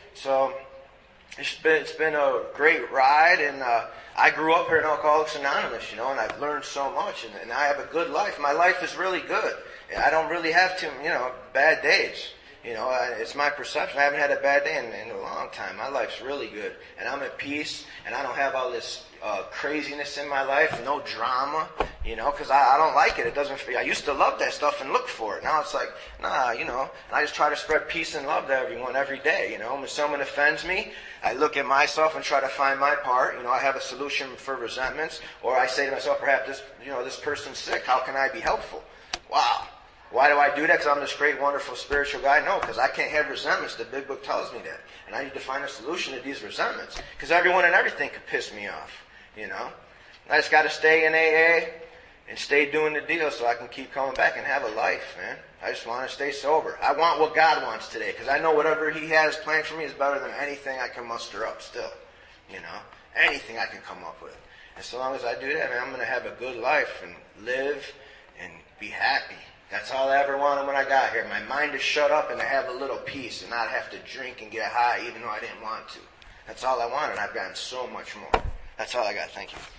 S2: So it's been, it's been a great ride, and uh, I grew up here in Alcoholics Anonymous, you know, and I've learned so much, and, and I have a good life. My life is really good. I don't really have too, you know, bad days. You know, I, it's my perception. I haven't had a bad day in, in a long time. My life's really good, and I'm at peace, and I don't have all this uh, craziness in my life, no drama, you know, because I, I don't like it. It doesn't. I used to love that stuff and look for it. Now it's like, nah, you know. And I just try to spread peace and love to everyone every day. You know, when someone offends me, I look at myself and try to find my part. You know, I have a solution for resentments, or I say to myself, perhaps this, you know, this person's sick. How can I be helpful? Wow. Why do I do that? Because I'm this great, wonderful spiritual guy? No, because I can't have resentments. The big book tells me that. And I need to find a solution to these resentments. Because everyone and everything could piss me off, you know. I just got to stay in A A and stay doing the deal so I can keep coming back and have a life, man. I just want to stay sober. I want what God wants today, because I know whatever He has planned for me is better than anything I can muster up still, you know. Anything I can come up with. And so long as I do that, man, I'm going to have a good life and live and be happy. That's all I ever wanted when I got here. My mind is shut up and to have a little peace and not have to drink and get high even though I didn't want to. That's all I wanted. I've gotten so much more. That's all I got. Thank you.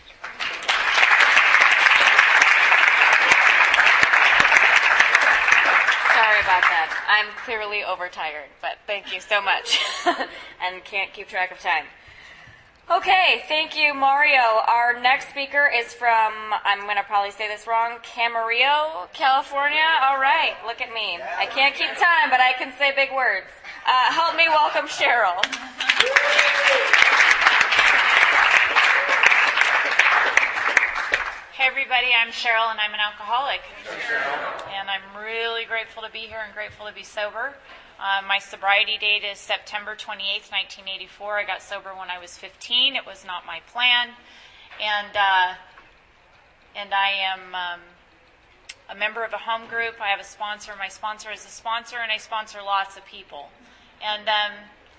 S1: Sorry about that. I'm clearly overtired, but thank you so much. And can't keep track of time. Okay, thank you, Mario. Our next speaker is from, I'm going to probably say this wrong, Camarillo, California. All right, look at me. I can't keep time, but I can say big words. Uh, help me welcome Cheryl.
S4: Hey everybody, I'm Cheryl and I'm an alcoholic. And I'm really grateful to be here and grateful to be sober. Uh, my sobriety date is September twenty-eighth, nineteen eighty-four. I got sober when I was fifteen. It was not my plan. And uh, and I am um, a member of a home group. I have a sponsor. My sponsor is a sponsor, and I sponsor lots of people. And um,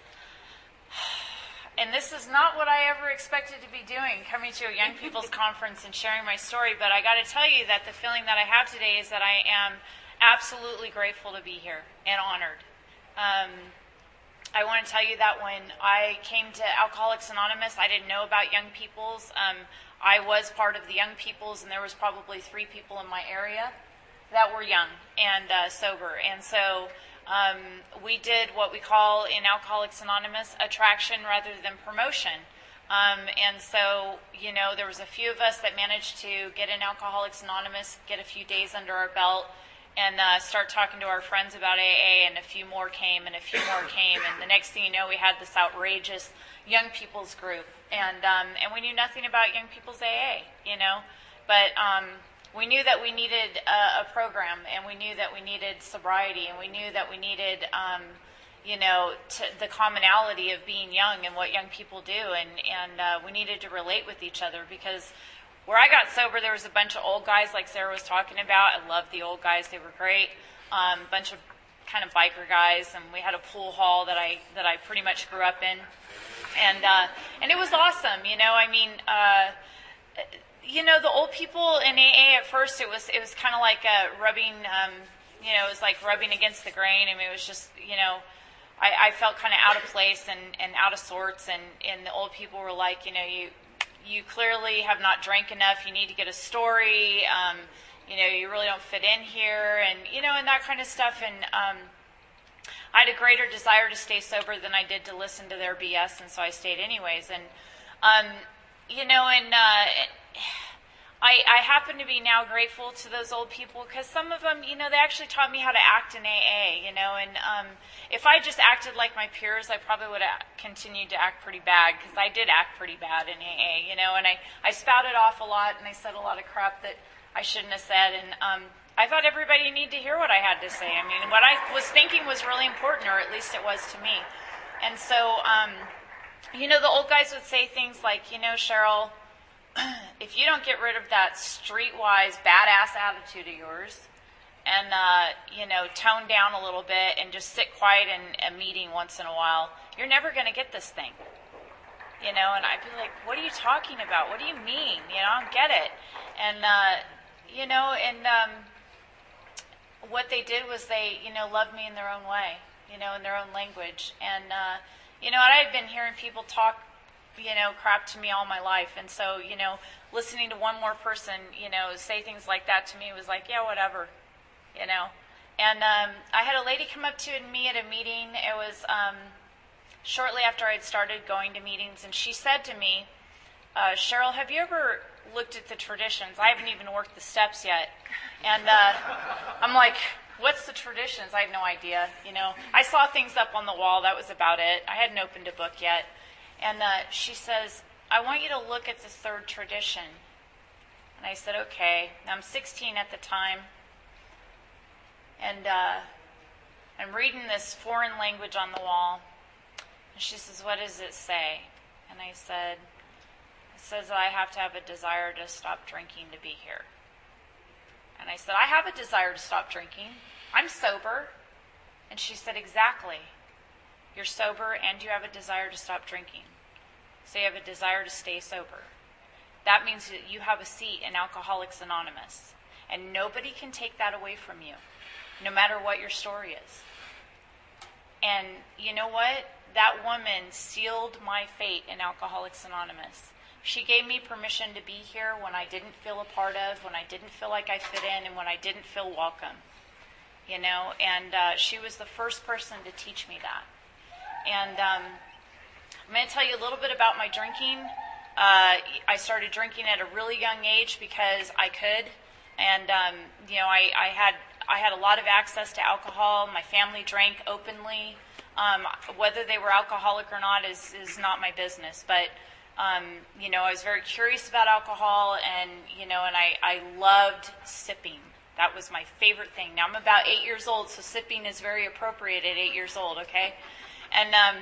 S4: and this is not what I ever expected to be doing, coming to a young people's conference and sharing my story. But I got to tell you that the feeling that I have today is that I am absolutely grateful to be here and honored. Um, I want to tell you that when I came to Alcoholics Anonymous, I didn't know about young people's. Um, I was part of the young people's, and there was probably three people in my area that were young and uh, sober. And so um, we did what we call in Alcoholics Anonymous attraction rather than promotion. Um, and so, you know, there was a few of us that managed to get in Alcoholics Anonymous, get a few days under our belt, and uh, start talking to our friends about A A, and a few more came, and a few more came, and the next thing you know, we had this outrageous young people's group, and um, and we knew nothing about young people's A A, you know, but um, we knew that we needed a, a program, and we knew that we needed sobriety, and we knew that we needed, um, you know, to, the commonality of being young and what young people do, and and uh, we needed to relate with each other, because where I got sober, there was a bunch of old guys like Sarah was talking about. I loved the old guys. They were great. A um, bunch of kind of biker guys, and we had a pool hall that I that I pretty much grew up in, and uh, and it was awesome. You know, I mean, uh, you know, the old people in A A at first, it was it was kind of like uh, rubbing, um, you know, it was like rubbing against the grain. I mean, it was just, you know, I, I felt kind of out of place and, and out of sorts, and, and the old people were like, you know, you you clearly have not drank enough. You need to get a story. Um, you know, you really don't fit in here, and you know, and that kind of stuff. And um, I had a greater desire to stay sober than I did to listen to their B S, and so I stayed anyways. And um, you know, and uh, I, I happen to be now grateful to those old people, because some of them, you know, they actually taught me how to act in A A, you know, and um, if I just acted like my peers, I probably would have continued to act pretty bad, because I did act pretty bad in A A, you know, and I, I spouted off a lot, and I said a lot of crap that I shouldn't have said, and um, I thought everybody needed to hear what I had to say. I mean, what I was thinking was really important, or at least it was to me. And so, um, you know, the old guys would say things like, you know, Cheryl, if you don't get rid of that streetwise badass attitude of yours and, uh, you know, tone down a little bit and just sit quiet in a meeting once in a while, you're never going to get this thing. You know, and I'd be like, what are you talking about? What do you mean? You know, I don't get it. And, uh, you know, and um, what they did was they, you know, loved me in their own way, you know, in their own language. And, uh, you know, and I had been hearing people talk, you know, crap to me all my life. And so, you know, listening to one more person, you know, say things like that to me was like, yeah, whatever, you know. And um, I had a lady come up to me at a meeting. It was um, shortly after I'd started going to meetings, and she said to me, uh, Cheryl, have you ever looked at the traditions? I haven't even worked the steps yet. And uh, I'm like, what's the traditions? I have no idea, you know. I saw things up on the wall. That was about it. I hadn't opened a book yet. And uh, she says, I want you to look at the third tradition. And I said, okay. Now, I'm sixteen at the time. And uh, I'm reading this foreign language on the wall. And she says, what does it say? And I said, it says that I have to have a desire to stop drinking to be here. And I said, I have a desire to stop drinking. I'm sober. And she said, exactly. You're sober and you have a desire to stop drinking. So you have a desire to stay sober. That means that you have a seat in Alcoholics Anonymous. And nobody can take that away from you, no matter what your story is. And you know what? That woman sealed my fate in Alcoholics Anonymous. She gave me permission to be here when I didn't feel a part of, when I didn't feel like I fit in, and when I didn't feel welcome. You know, and uh, she was the first person to teach me that. And um, I'm going to tell you a little bit about my drinking. Uh, I started drinking at a really young age because I could, and um, you know, I, I had I had a lot of access to alcohol. My family drank openly. Um, whether they were alcoholic or not is is not my business. But um, you know, I was very curious about alcohol, and you know, and I, I loved sipping. That was my favorite thing. Now I'm about eight years old, so sipping is very appropriate at eight years old. Okay. And, um,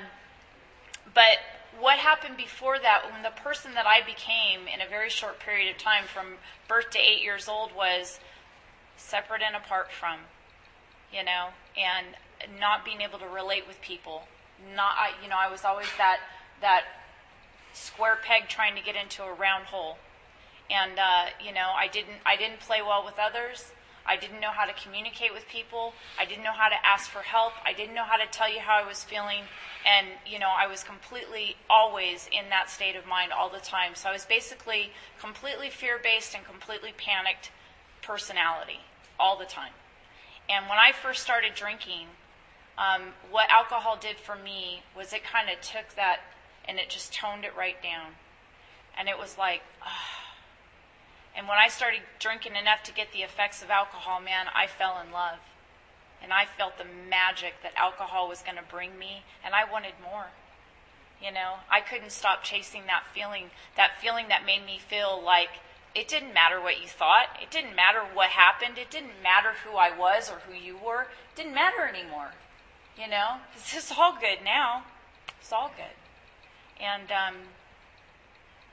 S4: but what happened before that, when the person that I became in a very short period of time from birth to eight years old was separate and apart from, you know, and not being able to relate with people. Not, I, you know, I was always that, that square peg trying to get into a round hole. And, uh, you know, I didn't, I didn't play well with others. I didn't know how to communicate with people. I didn't know how to ask for help. I didn't know how to tell you how I was feeling. And, you know, I was completely always in that state of mind all the time. So I was basically completely fear-based and completely panicked personality all the time. And when I first started drinking, um, what alcohol did for me was it kind of took that and it just toned it right down. And it was like, oh. And when I started drinking enough to get the effects of alcohol, man, I fell in love. And I felt the magic that alcohol was going to bring me, and I wanted more. You know, I couldn't stop chasing that feeling, that feeling that made me feel like it didn't matter what you thought. It didn't matter what happened. It didn't matter who I was or who you were. It didn't matter anymore. You know, it's just all good now. It's all good. And, um,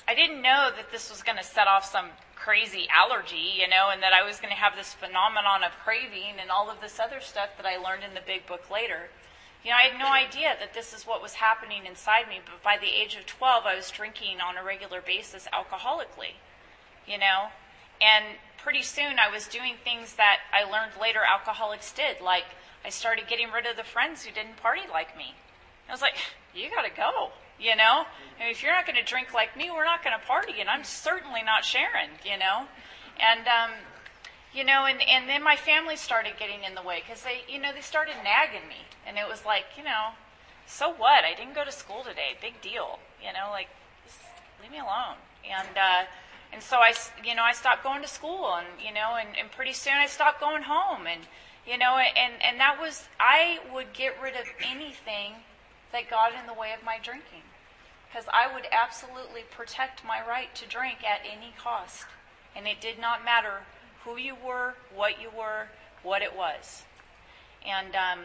S4: I didn't know that this was going to set off some crazy allergy, you know, and that I was going to have this phenomenon of craving and all of this other stuff that I learned in the big book later. You know, I had no idea that this is what was happening inside me, but by the age of twelve, I was drinking on a regular basis alcoholically, you know, and pretty soon I was doing things that I learned later alcoholics did, like I started getting rid of the friends who didn't party like me. I was like, you got to go, you know, I mean, if you're not going to drink like me, we're not going to party, and I'm certainly not Sharon, you know, and, um, you know, and, and then my family started getting in the way because they, you know, they started nagging me. And it was like, you know, so what? I didn't go to school today. Big deal. You know, like, just leave me alone. And uh, and so I, you know, I stopped going to school. And, you know, and, and pretty soon I stopped going home. And, you know, and, and that was, I would get rid of anything that got in the way of my drinking. Because I would absolutely protect my right to drink at any cost. And it did not matter who you were, what you were, what it was. And um,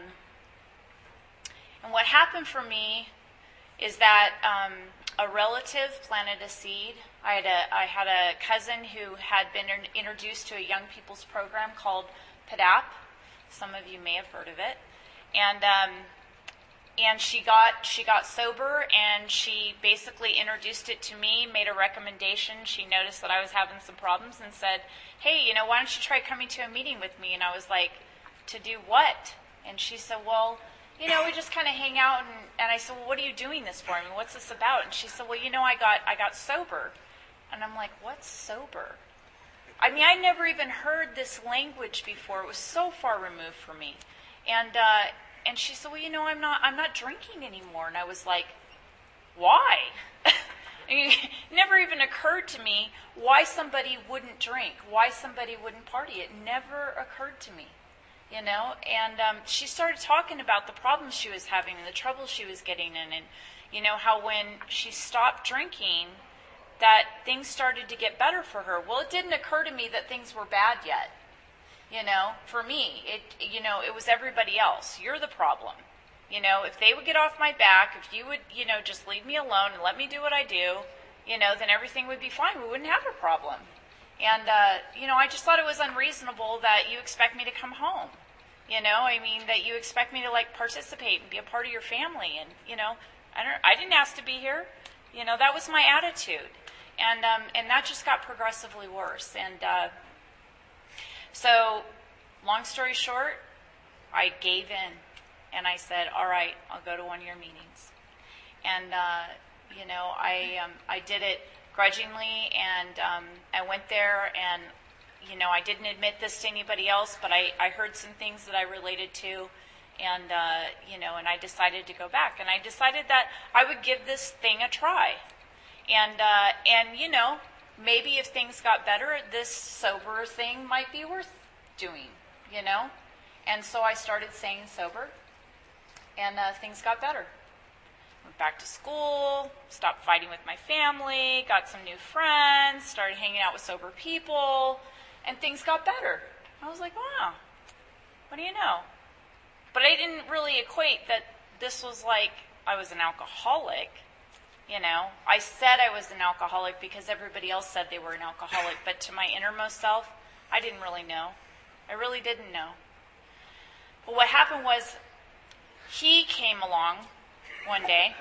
S4: and what happened for me is that um, a relative planted a seed. I had a I had a cousin who had been in, introduced to a young people's program called P D A P. Some of you may have heard of it. And um, and she got she got sober, and she basically introduced it to me, made a recommendation. She noticed that I was having some problems and said, hey, you know, why don't you try coming to a meeting with me? And I was like, to do what? And she said, well, you know, we just kind of hang out. And, and I said, well, what are you doing this for? I mean, what's this about? And she said, well, you know, I got I got sober. And I'm like, what's sober? I mean, I never even heard this language before. It was so far removed from me. And uh, and she said, well, you know, I'm not I'm not drinking anymore. And I was like, why? I mean, it never even occurred to me why somebody wouldn't drink, why somebody wouldn't party. It never occurred to me, you know. And um, she started talking about the problems she was having and the trouble she was getting in, and you know how when she stopped drinking, that things started to get better for her. Well, it didn't occur to me that things were bad yet. You know, for me, it you know it was everybody else. You're the problem. You know, if they would get off my back, if you would, you know, just leave me alone and let me do what I do, you know, then everything would be fine. We wouldn't have a problem. And, uh, you know, I just thought it was unreasonable that you expect me to come home. You know, I mean, that you expect me to, like, participate and be a part of your family. And, you know, I don't, I didn't ask to be here. You know, that was my attitude. And, um, and that just got progressively worse. And uh, so, long story short, I gave in. And I said, all right, I'll go to one of your meetings. And, uh, you know, I um, I did it grudgingly, and um, I went there, and, you know, I didn't admit this to anybody else, but I, I heard some things that I related to, and, uh, you know, and I decided to go back. And I decided that I would give this thing a try. And, uh, and you know, maybe if things got better, this sober thing might be worth doing, you know. And so I started staying sober. And uh, things got better. Went back to school, stopped fighting with my family, got some new friends, started hanging out with sober people, and things got better. I was like, wow, what do you know? But I didn't really equate that this was like I was an alcoholic, you know. I said I was an alcoholic because everybody else said they were an alcoholic, but to my innermost self, I didn't really know. I really didn't know. But what happened was, he came along one day.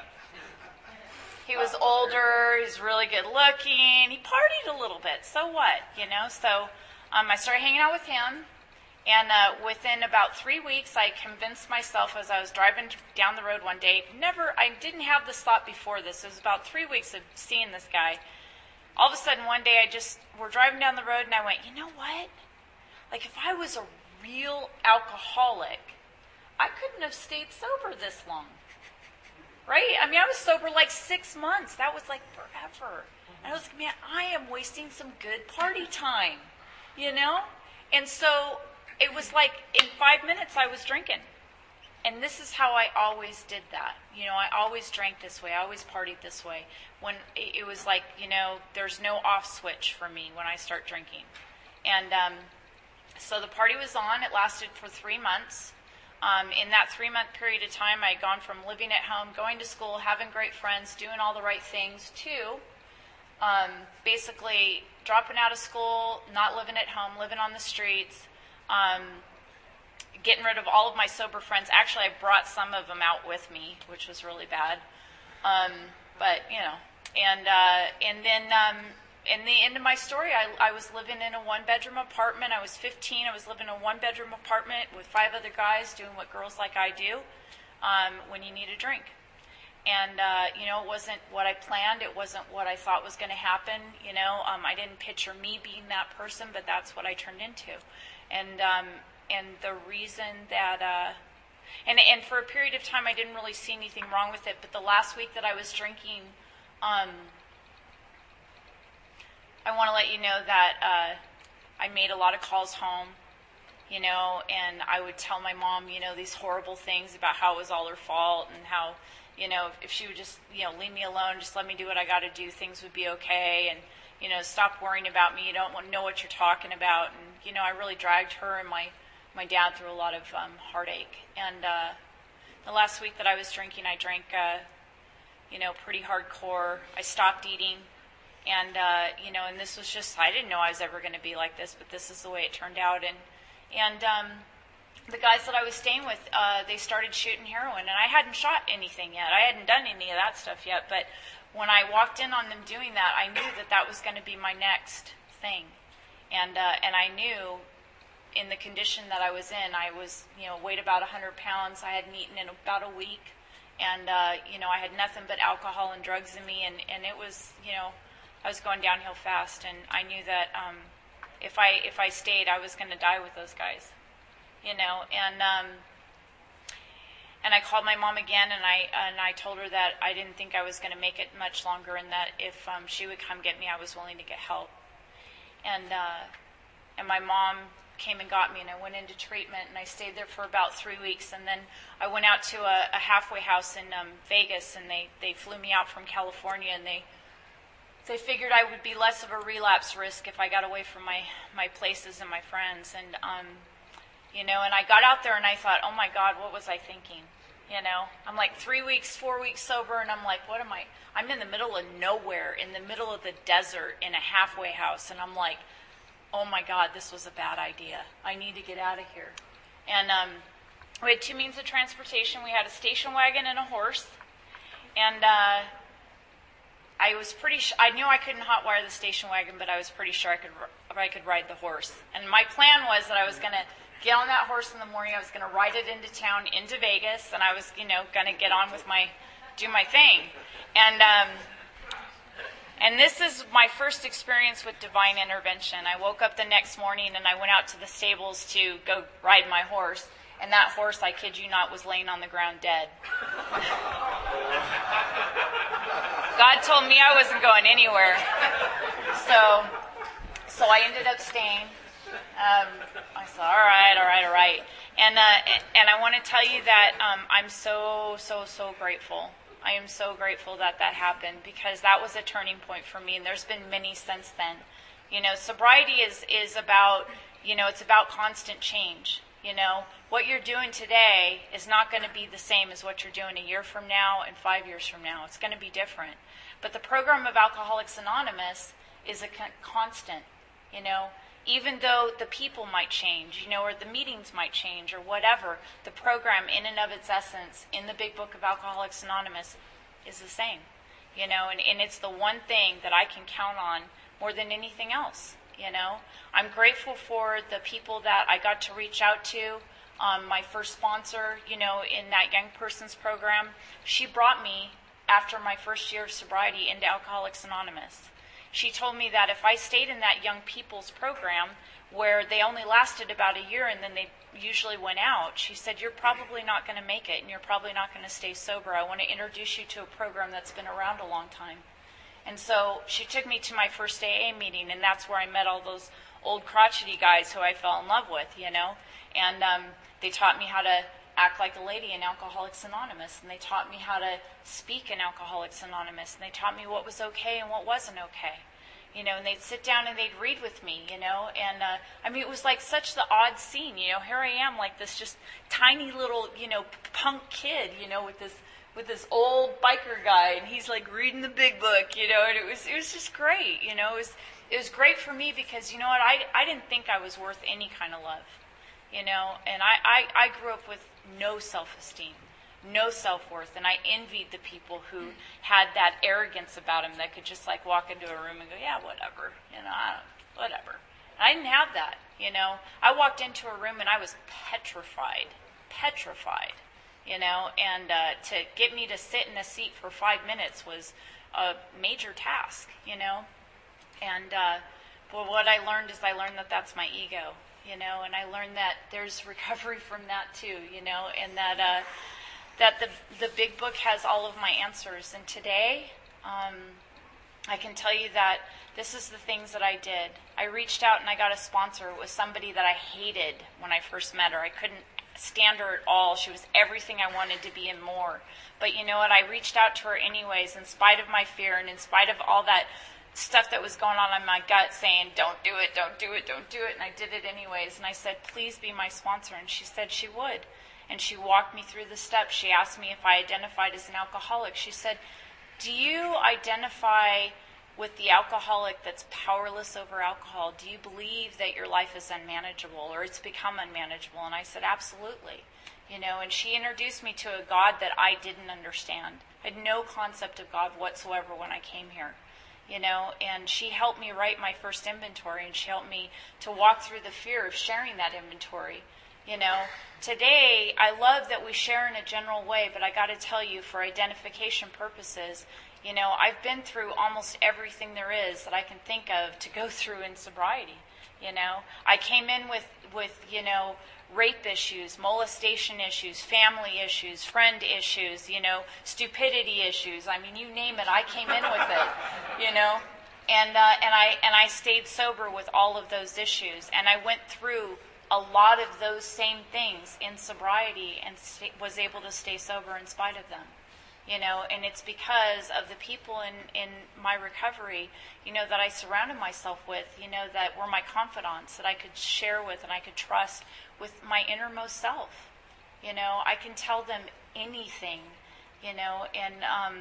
S4: He was older, he was really good looking, he partied a little bit, so what, you know? So um, I started hanging out with him, and uh, within about three weeks, I convinced myself as I was driving down the road one day, never, I didn't have this thought before this, it was about three weeks of seeing this guy. All of a sudden, one day, I just, we're driving down the road, and I went, you know what? Like, if I was a real alcoholic, I couldn't have stayed sober this long, right? I mean, I was sober like six months. That was like forever. And I was like, man, I am wasting some good party time, you know? And so it was like in five minutes I was drinking. And this is how I always did that. You know, I always drank this way. I always partied this way. When it was like, you know, there's no off switch for me when I start drinking. And um, so the party was on. It lasted for three months. Um, in that three-month period of time, I had gone from living at home, going to school, having great friends, doing all the right things, to um, basically dropping out of school, not living at home, living on the streets, um, getting rid of all of my sober friends. Actually, I brought some of them out with me, which was really bad. Um, but, you know, and uh, and then um, in the end of my story, I, I was living in a one-bedroom apartment. I was fifteen. I was living in a one-bedroom apartment with five other guys doing what girls like I do um, when you need a drink. And, uh, you know, it wasn't what I planned. It wasn't what I thought was going to happen. You know, um, I didn't picture me being that person, but that's what I turned into. And um, and the reason that, uh, and and for a period of time, I didn't really see anything wrong with it. But the last week that I was drinking, um, I want to let you know that uh, I made a lot of calls home. You know, and I would tell my mom, you know, these horrible things about how it was all her fault and how, you know, if she would just, you know, leave me alone, just let me do what I got to do, things would be okay. And, you know, stop worrying about me. You don't want to know what you're talking about. And, you know, I really dragged her and my, my dad through a lot of um, heartache. And uh, the last week that I was drinking, I drank, uh, you know, pretty hardcore. I stopped eating. And, uh, you know, and this was just, I didn't know I was ever going to be like this, but this is the way it turned out. And, and um, the guys that I was staying with, uh, they started shooting heroin, and I hadn't shot anything yet. I hadn't done any of that stuff yet, but when I walked in on them doing that, I knew that that was going to be my next thing. And uh, and I knew in the condition that I was in, I was, you know, weighed about one hundred pounds. I hadn't eaten in about a week, and, uh, you know, I had nothing but alcohol and drugs in me, and, and it was, you know, I was going downhill fast, and I knew that um, if I if I stayed, I was going to die with those guys. You know, and um, and I called my mom again, and I and I told her that I didn't think I was going to make it much longer, and that if um, she would come get me, I was willing to get help. And uh, and my mom came and got me, and I went into treatment, and I stayed there for about three weeks, and then I went out to a, a halfway house in um, Vegas, and they, they flew me out from California, and they they figured I would be less of a relapse risk if I got away from my my places and my friends, and um. You know, and I got out there and I thought, oh my God, what was I thinking? You know, I'm like three weeks, four weeks sober, and I'm like, what am I? I'm in the middle of nowhere, in the middle of the desert, in a halfway house, and I'm like, oh my God, this was a bad idea. I need to get out of here. And um, we had two means of transportation. We had a station wagon and a horse, and uh, I was pretty. Sh- I knew I couldn't hotwire the station wagon, but I was pretty sure I could. I could ride the horse. And my plan was that I was going to get on that horse in the morning. I was going to ride it into town, into Vegas, and I was, you know, going to get on with my, do my thing. And um, and this is my first experience with divine intervention. I woke up the next morning and I went out to the stables to go ride my horse, and that horse, I kid you not, was laying on the ground dead. God told me I wasn't going anywhere, so so I ended up staying. Um, I said, all right, all right, all right. And uh, and I want to tell you that um, I'm so, so, so grateful. I am so grateful that that happened, because that was a turning point for me, and there's been many since then. You know, sobriety is, is about, you know, it's about constant change. You know, what you're doing today is not going to be the same as what you're doing a year from now and five years from now. It's going to be different. But the program of Alcoholics Anonymous is a con- constant, you know. Even though the people might change, you know, or the meetings might change or whatever, the program in and of its essence in the Big Book of Alcoholics Anonymous is the same, you know, and, and it's the one thing that I can count on more than anything else, you know. I'm grateful for the people that I got to reach out to. Um, my first sponsor, you know, in that young person's program, she brought me, after my first year of sobriety, into Alcoholics Anonymous. She told me that if I stayed in that young people's program, where they only lasted about a year and then they usually went out, she said, you're probably not going to make it, and you're probably not going to stay sober. I want to introduce you to a program that's been around a long time. And so she took me to my first A A meeting, and that's where I met all those old crotchety guys who I fell in love with, you know. And um, they taught me how to act like a lady in Alcoholics Anonymous, and they taught me how to speak in Alcoholics Anonymous, and they taught me what was okay and what wasn't okay, you know, and they'd sit down and they'd read with me, you know, and uh, I mean, it was like such the odd scene, you know. Here I am, like this just tiny little, you know, punk kid, you know, with this with this old biker guy, and he's like reading the big book, you know, and it was it was just great, you know. It was it was great for me because, you know what, I I didn't think I was worth any kind of love, you know, and I I, I grew up with no self-esteem. No self-worth, and I envied the people who had that arrogance about them that could just like walk into a room and go, yeah, whatever, you know, I don't, whatever. And I didn't have that, you know. I walked into a room and I was petrified, petrified, you know, and uh, to get me to sit in a seat for five minutes was a major task, you know. And uh, but what I learned is I learned that that's my ego, you know, and I learned that there's recovery from that too, you know, and that. Uh, that the the big book has all of my answers. And today, um, I can tell you that this is the things that I did. I reached out and I got a sponsor. It was somebody that I hated when I first met her. I couldn't stand her at all. She was everything I wanted to be and more. But you know what? I reached out to her anyways, in spite of my fear and in spite of all that stuff that was going on in my gut saying, don't do it, don't do it, don't do it. And I did it anyways. And I said, please be my sponsor. And she said she would. And she walked me through the steps. She asked me if I identified as an alcoholic. She said, do you identify with the alcoholic that's powerless over alcohol? Do you believe that your life is unmanageable or it's become unmanageable? And I said, absolutely. You know, and she introduced me to a God that I didn't understand. I had no concept of God whatsoever when I came here. You know, and she helped me write my first inventory, and she helped me to walk through the fear of sharing that inventory. You know, today, I love that we share in a general way, but I got to tell you, for identification purposes, you know, I've been through almost everything there is that I can think of to go through in sobriety. You know, I came in with, with you know, rape issues, molestation issues, family issues, friend issues, you know, stupidity issues. I mean, you name it, I came in with it, you know. And, uh, and, I, and I stayed sober with all of those issues, and I went through a lot of those same things in sobriety and st- was able to stay sober in spite of them, you know, and it's because of the people in, in my recovery, you know, that I surrounded myself with, you know, that were my confidants, that I could share with and I could trust with my innermost self. You know, I can tell them anything, you know, and um,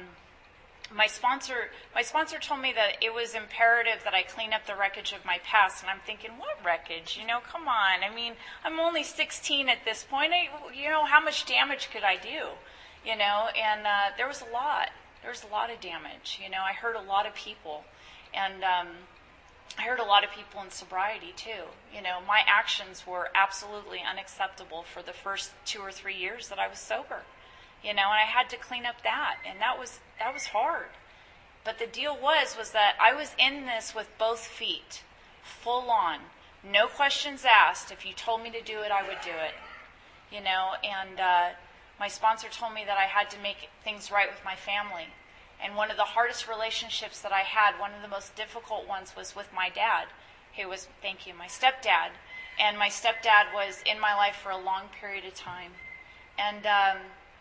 S4: my sponsor, my sponsor told me that it was imperative that I clean up the wreckage of my past, and I'm thinking, what wreckage? You know, come on. I mean, I'm only sixteen at this point. I, you know, how much damage could I do? You know, and uh, there was a lot. There was a lot of damage. You know, I hurt a lot of people, and um, I hurt a lot of people in sobriety too. You know, my actions were absolutely unacceptable for the first two or three years that I was sober. You know, and I had to clean up that, and that was that was hard. But the deal was was that I was in this with both feet, full on, no questions asked. If you told me to do it, I would do it. You know, and uh, my sponsor told me that I had to make things right with my family. And one of the hardest relationships that I had, one of the most difficult ones, was with my dad, who was, thank you, my stepdad. And my stepdad was in my life for a long period of time. And um,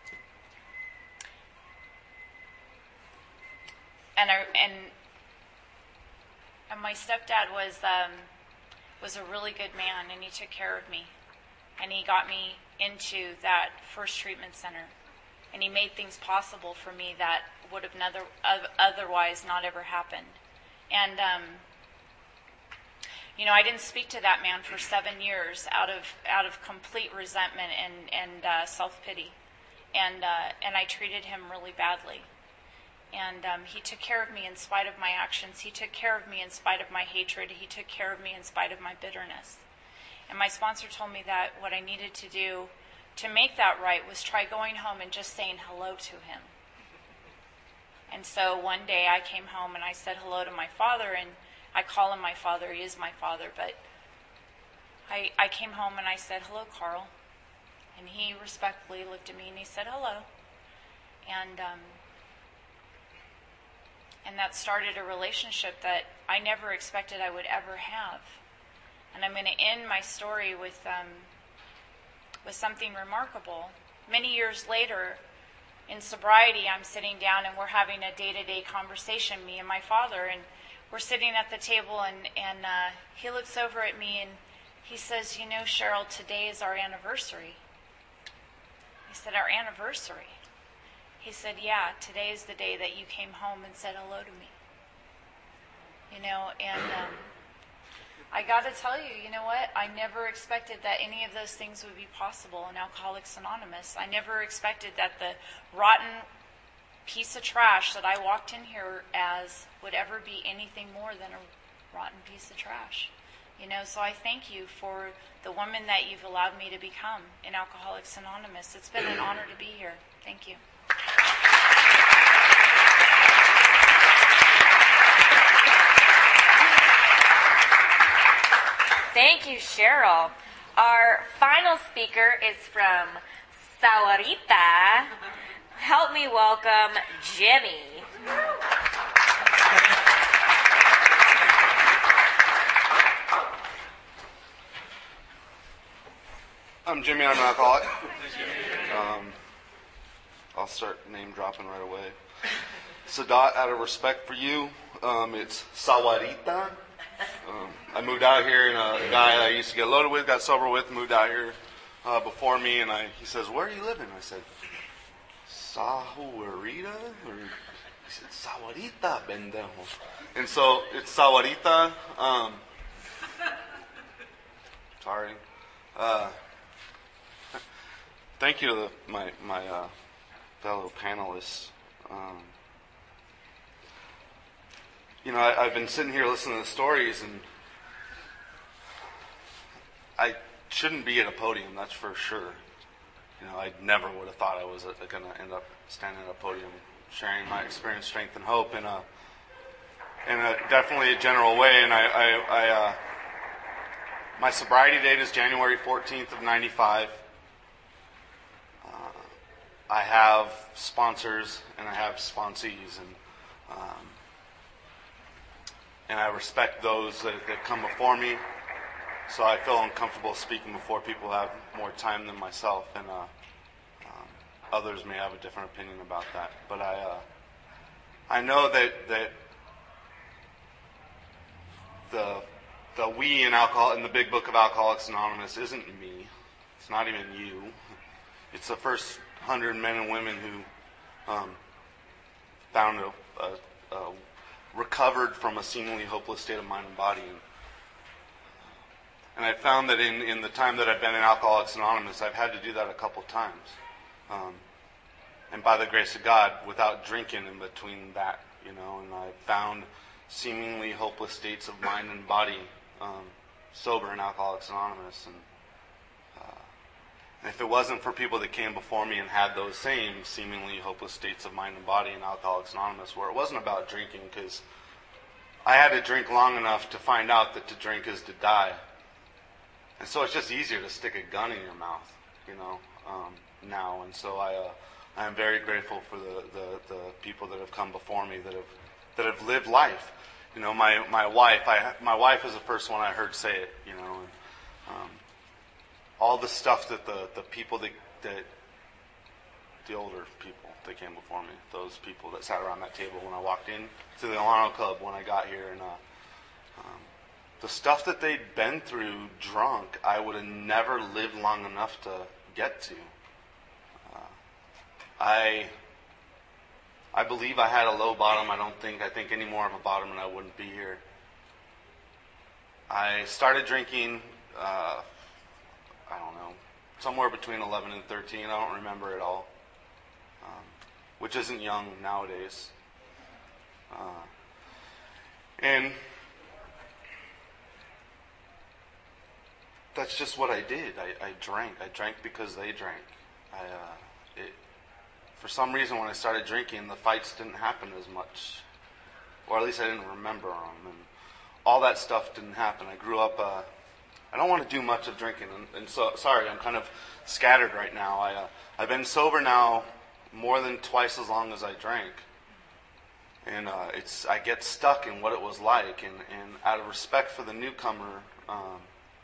S4: and I, and and my stepdad was um, was a really good man, and he took care of me, and he got me into that first treatment center, and he made things possible for me that would have never, otherwise not ever happened. And um, you know, I didn't speak to that man for seven years out of out of complete resentment and and uh, self-pity, and uh, and I treated him really badly. And um, he took care of me in spite of my actions. He took care of me in spite of my hatred. He took care of me in spite of my bitterness. And my sponsor told me that what I needed to do to make that right was try going home and just saying hello to him. And so one day I came home and I said hello to my father, and I call him my father. He is my father. But I, I came home and I said, hello, Carl. And he respectfully looked at me and he said, hello. And um, and that started a relationship that I never expected I would ever have. And I'm going to end my story with um, with something remarkable. Many years later, in sobriety, I'm sitting down and we're having a day-to-day conversation, me and my father, and we're sitting at the table, and, and uh, he looks over at me and he says, you know, Cheryl, today is our anniversary. He said, our anniversary? He said, yeah, today is the day that you came home and said hello to me. You know, and um, I got to tell you, you know what? I never expected that any of those things would be possible in Alcoholics Anonymous. I never expected that the rotten piece of trash that I walked in here as would ever be anything more than a rotten piece of trash. You know, so I thank you for the woman that you've allowed me to become in Alcoholics Anonymous. It's been an honor to be here. Thank you.
S1: Thank you, Cheryl. Our final speaker is from Sahuarita. Help me welcome Jimmy.
S5: I'm Jimmy. I'm an alcoholic. Um, I'll start name dropping right away. Sadat, out of respect for you, um, it's Sahuarita. Um, I moved out here, and a guy I used to get loaded with, got sober with, moved out here uh, before me, and I, he says, "Where are you living?" I said, "Sahuarita?" Or he said, "Sahuarita, pendejo." And so it's Sahuarita. Um, sorry. Uh, thank you to the, my my uh, fellow panelists. Um, You know, I, I've been sitting here listening to the stories, and I shouldn't be at a podium, that's for sure. You know, I never would have thought I was going to end up standing at a podium, sharing my experience, strength, and hope in a, in a definitely a general way. And I, I, I uh, my sobriety date is January fourteenth of ninety-five. Uh, I have sponsors and I have sponsees, and um, And I respect those that, that come before me, so I feel uncomfortable speaking before people who have more time than myself, and uh, um, others may have a different opinion about that. But I, uh, I know that that the the we in alcohol in the Big Book of Alcoholics Anonymous isn't me. It's not even you. It's the first hundred men and women who um, found a. a, a recovered from a seemingly hopeless state of mind and body. And, and I found that in, in the time that I've been in Alcoholics Anonymous, I've had to do that a couple times. Um, and by the grace of God, without drinking in between that, you know, and I found seemingly hopeless states of mind and body um, sober in Alcoholics Anonymous. And, uh, and if it wasn't for people that came before me and had those same seemingly hopeless states of mind and body in Alcoholics Anonymous, where it wasn't about drinking, because I had to drink long enough to find out that to drink is to die. And so it's just easier to stick a gun in your mouth, you know, um, now. And so I, uh, I am very grateful for the, the, the people that have come before me that have that have lived life. You know, my my wife, I my wife is the first one I heard say it, you know. And, um, all the stuff that the, the people that, that, the older people that came before me, those people that sat around that table when I walked in to the Alano Club when I got here, and uh, um, the stuff that they'd been through drunk, I would have never lived long enough to get to. Uh, I, I believe I had a low bottom. I don't think I think any more of a bottom, and I wouldn't be here. I started drinking. Uh, I don't know, somewhere between eleven and thirteen. I don't remember it all, um, which isn't young nowadays. Uh, and that's just what I did. I, I drank. I drank because they drank. I, uh, it, for some reason, when I started drinking, the fights didn't happen as much, or at least I didn't remember them, and all that stuff didn't happen. I grew up. Uh, I don't want to do much of drinking, and, and so sorry, I'm kind of scattered right now. I, uh, I've been sober now more than twice as long as I drank, and uh, it's I get stuck in what it was like, and, and out of respect for the newcomer, um,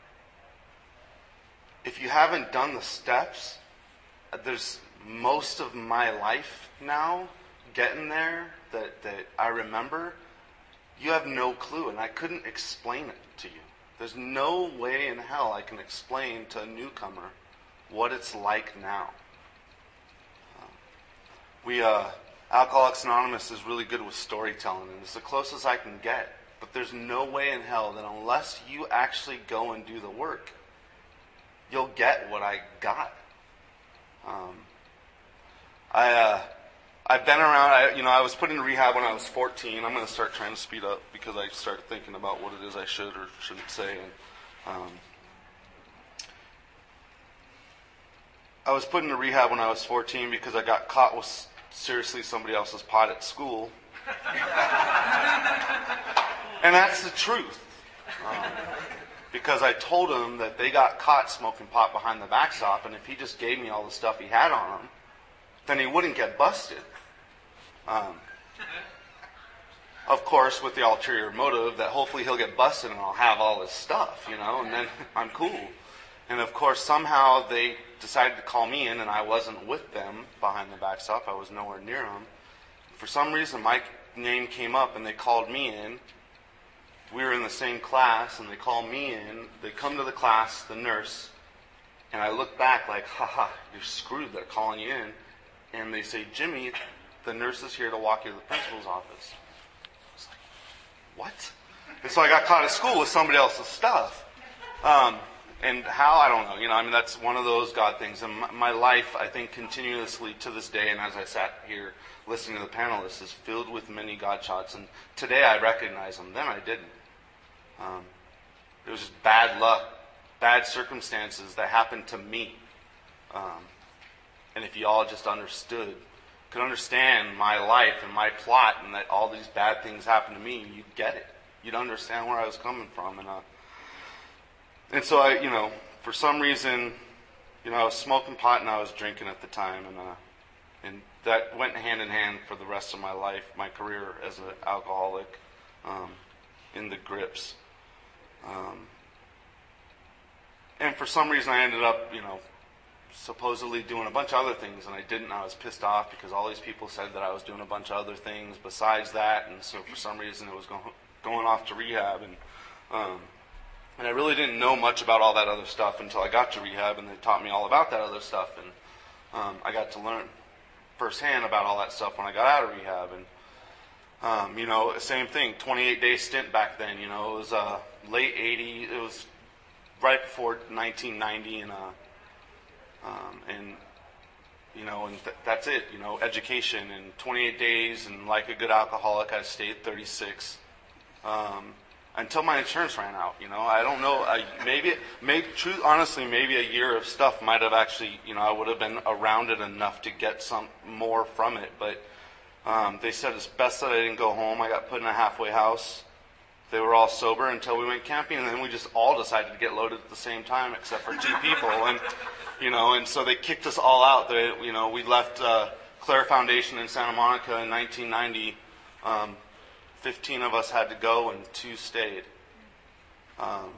S5: if you haven't done the steps, there's most of my life now getting there that, that I remember you have no clue, and I couldn't explain it to you. There's no way in hell I can explain to a newcomer what it's like now. Uh, we, uh, Alcoholics Anonymous is really good with storytelling, and it's the closest I can get. But there's no way in hell that unless you actually go and do the work, you'll get what I got. Um, I, uh, I've been around, I, you know, I was put in rehab when I was fourteen. I'm going to start trying to speed up because I started thinking about what it is I should or shouldn't say. And um, I was put into rehab when I was fourteen because I got caught with seriously somebody else's pot at school. And that's the truth. Um, because I told him that they got caught smoking pot behind the backstop, and if he just gave me all the stuff he had on him, then he wouldn't get busted. Um, of course, with the ulterior motive that hopefully he'll get busted and I'll have all his stuff, you know, and then I'm cool. And of course, somehow they decided to call me in, and I wasn't with them behind the backstop. I was nowhere near them. For some reason, my name came up, and they called me in. We were in the same class, and they called me in. They come to the class, the nurse, and I look back like, haha, you're screwed. They're calling you in. And they say, Jimmy, the nurse is here to walk you to the principal's office. I was like, what? And so I got caught at school with somebody else's stuff. Um, and how, I don't know. You know, I mean, that's one of those God things. And my, my life, I think, continuously to this day, and as I sat here listening to the panelists, is filled with many God shots. And today I recognize them. Then I didn't. Um, it was just bad luck, bad circumstances that happened to me. Um, and if you all just understood, could understand my life and my plot, and that all these bad things happened to me, you'd get it. You'd understand where I was coming from. And uh, and so I, you know, for some reason, you know, I was smoking pot and I was drinking at the time, and uh, and that went hand in hand for the rest of my life, my career as an alcoholic, um, in the grips. Um, and for some reason I ended up, you know, supposedly doing a bunch of other things, and I didn't. I was pissed off because all these people said that I was doing a bunch of other things besides that, and so for some reason it was going, going off to rehab, and um, and I really didn't know much about all that other stuff until I got to rehab, and they taught me all about that other stuff, and um, I got to learn firsthand about all that stuff when I got out of rehab. And Um, you know, same thing, twenty-eight day stint back then, you know, it was uh, late eighties, it was right before nineteen ninety, and, uh, um, and you know, and th- that's it, you know, education, and twenty-eight days, and like a good alcoholic, I stayed thirty-six, um, until my insurance ran out, you know, I don't know, I, maybe, maybe, truth, honestly, maybe a year of stuff might have actually, you know, I would have been around it enough to get some more from it, but Um, they said it's best that I didn't go home. I got put in a halfway house. They were all sober until we went camping, and then we just all decided to get loaded at the same time, except for two people. And you know, and so they kicked us all out. They, you know, we left uh, Claire Foundation in Santa Monica in nineteen ninety. Um, Fifteen of us had to go, and two stayed. Um,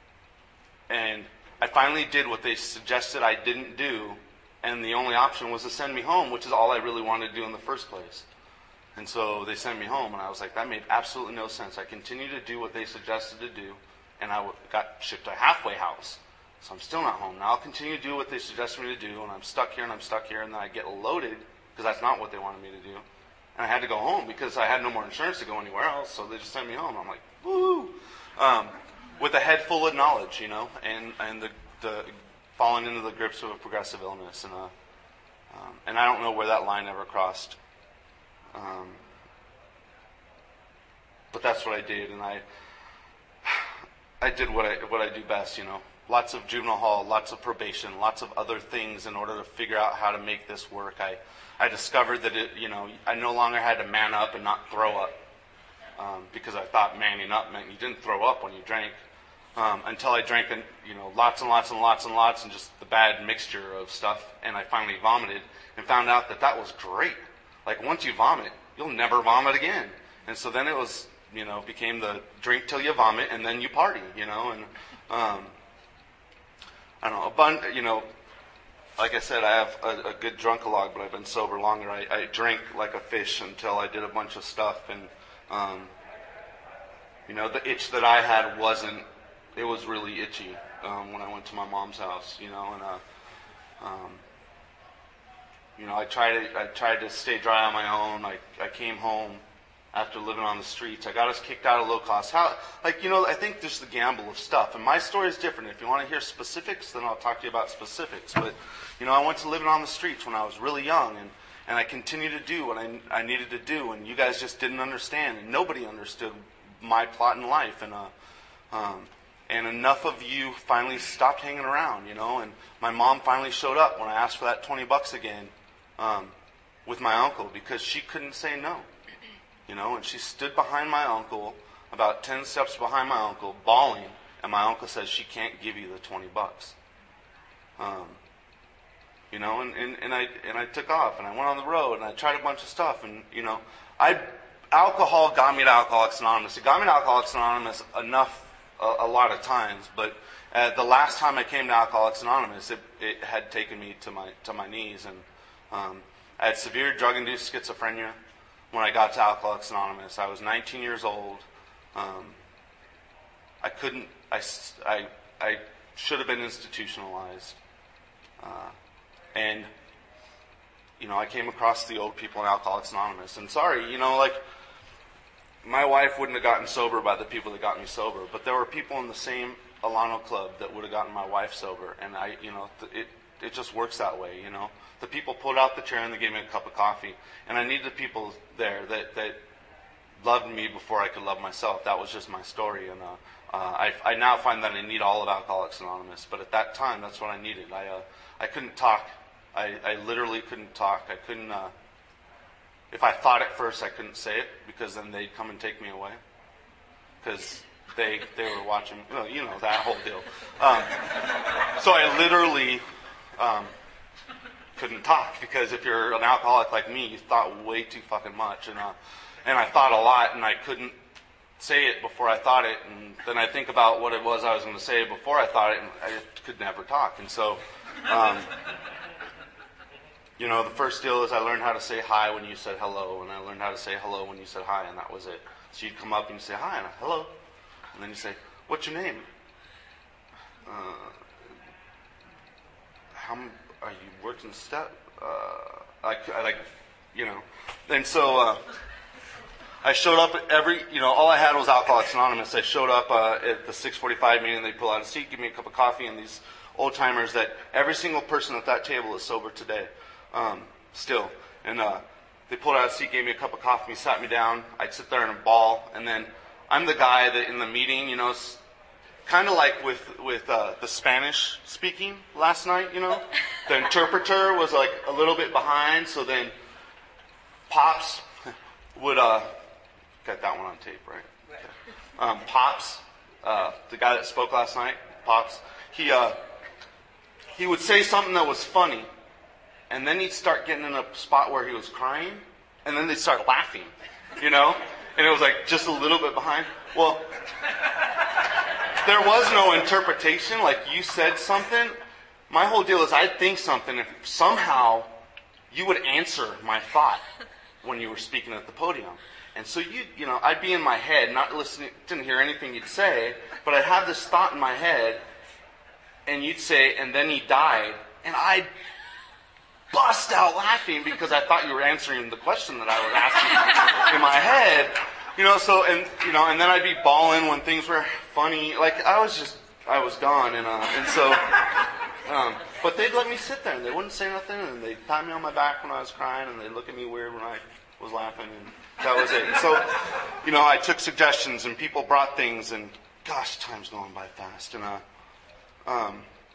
S5: and I finally did what they suggested I didn't do, and the only option was to send me home, which is all I really wanted to do in the first place. And so they sent me home, and I was like, that made absolutely no sense. I continued to do what they suggested to do, and I got shipped to a halfway house. So I'm still not home. Now I'll continue to do what they suggested me to do, and I'm stuck here, and I'm stuck here, and then I get loaded, because that's not what they wanted me to do. And I had to go home, because I had no more insurance to go anywhere else, so they just sent me home. I'm like, woo! Um, with a head full of knowledge, you know, and, and the, the falling into the grips of a progressive illness. And, uh, um, and I don't know where that line ever crossed. Um, but that's what I did, and I I did what I what I do best, you know. Lots of juvenile hall, lots of probation, lots of other things in order to figure out how to make this work. I, I discovered that it, you know, I no longer had to man up and not throw up, um, because I thought manning up meant you didn't throw up when you drank. Um, until I drank, you know, lots and lots and lots and lots, and just the bad mixture of stuff, and I finally vomited and found out that that was great. Like, once you vomit, you'll never vomit again. And so then it was, you know, became the drink till you vomit, and then you party, you know, and um, I don't know, a bun, you know, like I said, I have a, a good drunk-a-log, but I've been sober longer. I, I drank like a fish until I did a bunch of stuff, and um, You know, the itch that I had wasn't, it was really itchy um, when I went to my mom's house, you know, and, uh, um, you know, I tried to, I tried to stay dry on my own. I, I came home after living on the streets. I got us kicked out of low cost. How, like, you know, I think there's the gamble of stuff. And my story is different. If you want to hear specifics, then I'll talk to you about specifics. But, you know, I went to living on the streets when I was really young, and, and I continued to do what I, I needed to do, and you guys just didn't understand, and nobody understood my plot in life. And, uh, um, and enough of you finally stopped hanging around, you know, and my mom finally showed up when I asked for that twenty bucks again um, with my uncle, because she couldn't say no. You know, and she stood behind my uncle, about ten steps behind my uncle, bawling, and my uncle says she can't give you the twenty bucks. Um, you know, and, and, and I and I took off, and I went on the road, and I tried a bunch of stuff, and, you know, I alcohol got me to Alcoholics Anonymous. It got me to Alcoholics Anonymous enough a, a lot of times, but uh, the last time I came to Alcoholics Anonymous, it, it had taken me to my to my knees, and um, I had severe drug-induced schizophrenia. When I got to Alcoholics Anonymous, I was nineteen years old. Um, I couldn't, I, I, I should have been institutionalized. Uh, and, you know, I came across the old people in Alcoholics Anonymous. And sorry, you know, like, my wife wouldn't have gotten sober by the people that got me sober. But there were people in the same Alano Club that would have gotten my wife sober. And I, you know, it, it just works that way, you know. The people pulled out the chair and they gave me a cup of coffee. And I needed people there that, that loved me before I could love myself. That was just my story. And uh, uh, I, I now find that I need all of Alcoholics Anonymous. But at that time, that's what I needed. I uh, I couldn't talk. I, I literally couldn't talk. I couldn't... Uh, if I thought at first, I couldn't say it, because then they'd come and take me away. Because they, they were watching... Well, you know, that whole deal. Um, so I literally... Um, couldn't talk, because if you're an alcoholic like me, you thought way too fucking much, and uh, and I thought a lot, and I couldn't say it before I thought it, and then I think about what it was I was going to say before I thought it, and I just could never talk. And so, um, you know, the first deal is I learned how to say hi when you said hello, and I learned how to say hello when you said hi, and that was it. So you'd come up and you say hi, and I, hello, and then you say, what's your name? Uh, how are you working step? Uh, I, I like, you know, and so uh, I showed up at every, you know, all I had was Alcoholics Anonymous. I showed up uh, at the six forty-five meeting. They pull out a seat, give me a cup of coffee, and these old timers that every single person at that table is sober today, um, still. And uh, they pulled out a seat, gave me a cup of coffee, sat me down. I'd sit there and bawl, and then I'm the guy that in the meeting, you know. Kind of like with with uh, the Spanish speaking last night, you know, the interpreter was like a little bit behind, so then Pops would uh, got that one on tape, right? Okay. Um, Pops, uh, the guy that spoke last night, Pops, he uh, he would say something that was funny, and then he'd start getting in a spot where he was crying, and then they'd start laughing, you know, and it was like just a little bit behind. Well. There was no interpretation, like you said something. My whole deal is I'd think something, if somehow you would answer my thought when you were speaking at the podium. And so you, you know, I'd be in my head, not listening, didn't hear anything you'd say, but I'd have this thought in my head, and you'd say, and then he died, and I'd bust out laughing because I thought you were answering the question that I was asking in my head. You know, so, and, you know, and then I'd be bawling when things were funny. Like, I was just, I was gone. And, uh, and so, um, but they'd let me sit there and they wouldn't say nothing. And they'd pat me on my back when I was crying and they'd look at me weird when I was laughing. And that was it. And so, you know, I took suggestions and people brought things and gosh, time's going by fast. And, uh, um,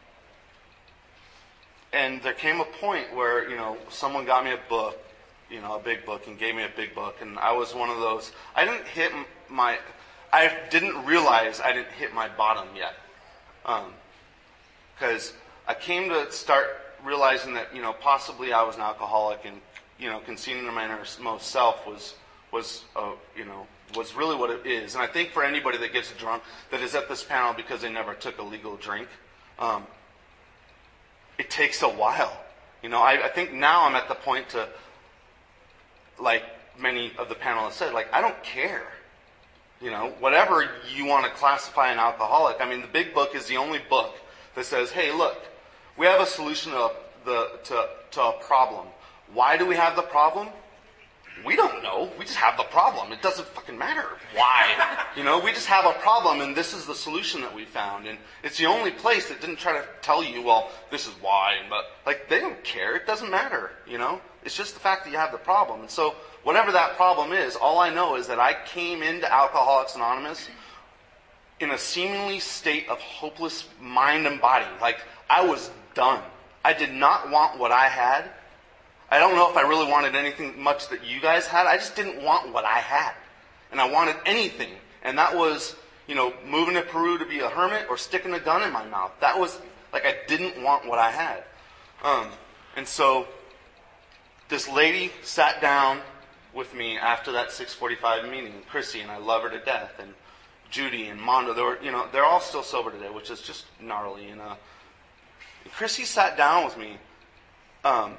S5: and there came a point where, you know, someone got me a book. You know, a big book, and gave me a big book, and I was one of those. I didn't hit my, I didn't realize I didn't hit my bottom yet, because um, I came to start realizing that, you know, possibly I was an alcoholic, and, you know, conceding to my innermost self was was uh, you know was really what it is. And I think for anybody that gets drunk that is at this panel because they never took a legal drink, um, it takes a while. You know, I, I think now I'm at the point to. Like many of the panelists said, like, I don't care. You know, whatever you want to classify an alcoholic. I mean, the Big Book is the only book that says, hey, look, we have a solution to, the, to, to a problem. Why do we have the problem? We don't know. We just have the problem. It doesn't fucking matter why. You know, we just have a problem, and this is the solution that we found. And it's the only place that didn't try to tell you, well, this is why. But, like, they don't care. It doesn't matter, you know. It's just the fact that you have the problem. And so whatever that problem is, all I know is that I came into Alcoholics Anonymous in a seemingly state of hopeless mind and body. Like, I was done. I did not want what I had. I don't know if I really wanted anything much that you guys had. I just didn't want what I had. And I wanted anything. And that was, you know, moving to Peru to be a hermit or sticking a gun in my mouth. That was, like, I didn't want what I had. Um, and so this lady sat down with me after that six forty-five meeting. Chrissy, and I love her to death. And Judy and Mondo, they were, you know, they're all still sober today, which is just gnarly. And, uh, and Chrissy sat down with me. Um,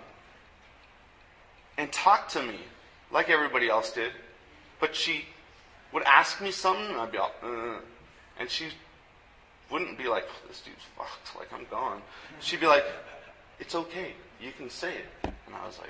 S5: And talked to me like everybody else did. But she would ask me something, and I'd be like, uh, and she wouldn't be like, oh, this dude's fucked, like I'm gone. She'd be like, it's okay, you can say it. And I was like,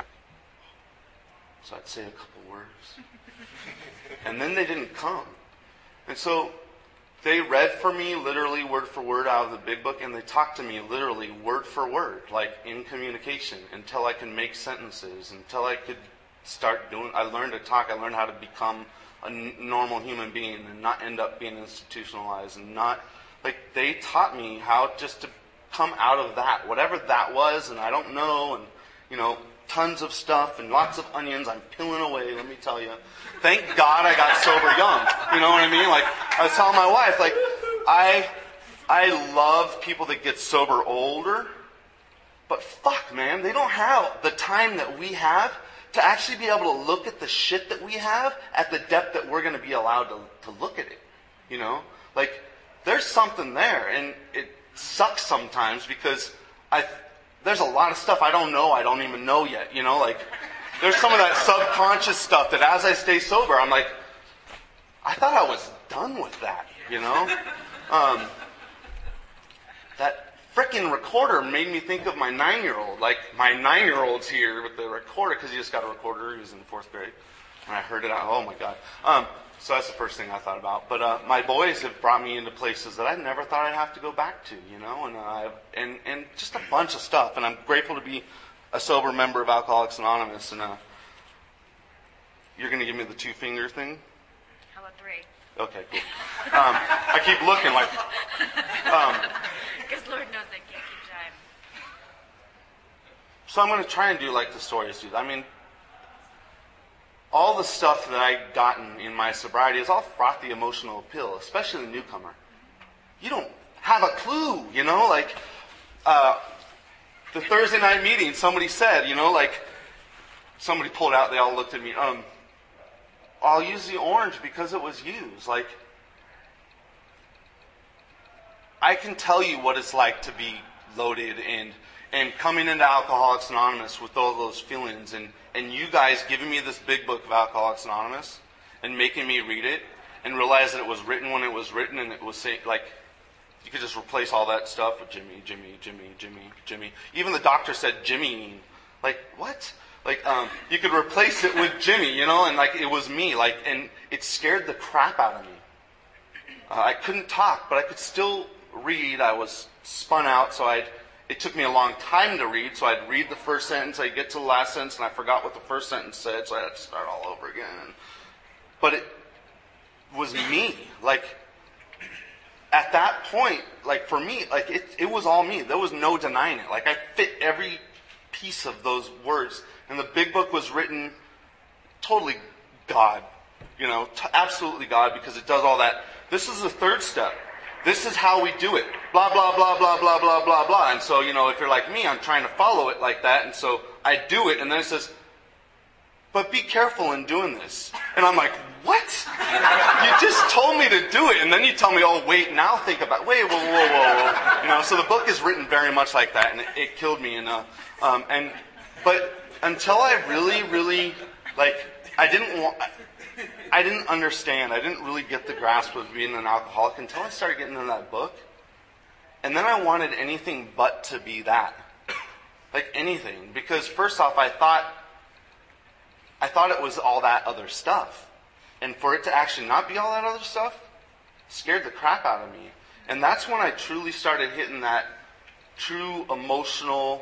S5: so I'd say a couple words. And then they didn't come. And so they read for me literally word for word out of the Big Book, and they talked to me literally word for word, like in communication, until I could make sentences, until I could start doing, I learned to talk, I learned how to become a n- normal human being and not end up being institutionalized and not, like, they taught me how just to come out of that, whatever that was, and I don't know, and, you know, tons of stuff and lots of onions I'm peeling away, let me tell you. Thank God I got sober young. You know what I mean? Like, I was telling my wife, like, I I love people that get sober older, but fuck, man, they don't have the time that we have to actually be able to look at the shit that we have at the depth that we're going to be allowed to, to look at it. You know? Like, there's something there, and it sucks sometimes because I... There's a lot of stuff I don't know, I don't even know yet, you know, like, there's some of that subconscious stuff that as I stay sober, I'm like, I thought I was done with that, you know? Um, that frickin' recorder made me think of my nine-year-old, like, my nine-year-old's here with the recorder, because he just got a recorder, he was in fourth grade, and I heard it, oh my God. Um, so that's the first thing I thought about. But uh, my boys have brought me into places that I never thought I'd have to go back to, you know, and uh, and and just a bunch of stuff. And I'm grateful to be a sober member of Alcoholics Anonymous. And uh, you're going to give me the two finger thing?
S4: How about three?
S5: Okay, cool. Um, I keep looking like.
S4: Because um, Lord knows I can't keep time.
S5: So I'm going to try and do like the stories do. I mean, all the stuff that I gotten in my sobriety is all frothy emotional appeal, especially the newcomer. You don't have a clue, you know, like, uh, the Thursday night meeting, somebody said, you know, like, somebody pulled out, they all looked at me, um, I'll use the orange because it was used. Like, I can tell you what it's like to be loaded and and coming into Alcoholics Anonymous with all those feelings, and, and you guys giving me this big book of Alcoholics Anonymous and making me read it and realize that it was written when it was written, and it was say, like, you could just replace all that stuff with Jimmy, Jimmy, Jimmy, Jimmy, Jimmy. Even the doctor said Jimmy. Like, what? Like, um, you could replace it with Jimmy, you know, and like it was me, like, and it scared the crap out of me. Uh, I couldn't talk, but I could still read. I was spun out, so I'd. It took me a long time to read, so I'd read the first sentence, I'd get to the last sentence, and I forgot what the first sentence said, so I had to start all over again. But it was me. Like, at that point, like, for me, like, it, it was all me. There was no denying it. Like, I fit every piece of those words. And the big book was written totally God. You know, t- absolutely God, because it does all that. This is the third step. This is how we do it. Blah, blah, blah, blah, blah, blah, blah, blah. And so, you know, if you're like me, I'm trying to follow it like that. And so I do it. And then it says, but be careful in doing this. And I'm like, what? You just told me to do it. And then you tell me, oh, wait, now think about it. Wait, whoa, whoa, whoa, whoa. You know, so the book is written very much like that. And it, it killed me. And, uh, um, and, but until I really, really, like, I didn't want, I didn't understand. I didn't really get the grasp of being an alcoholic until I started getting into that book. And then I wanted anything but to be that. Like anything. Because first off, I thought, I thought it was all that other stuff. And for it to actually not be all that other stuff scared the crap out of me. And that's when I truly started hitting that true emotional,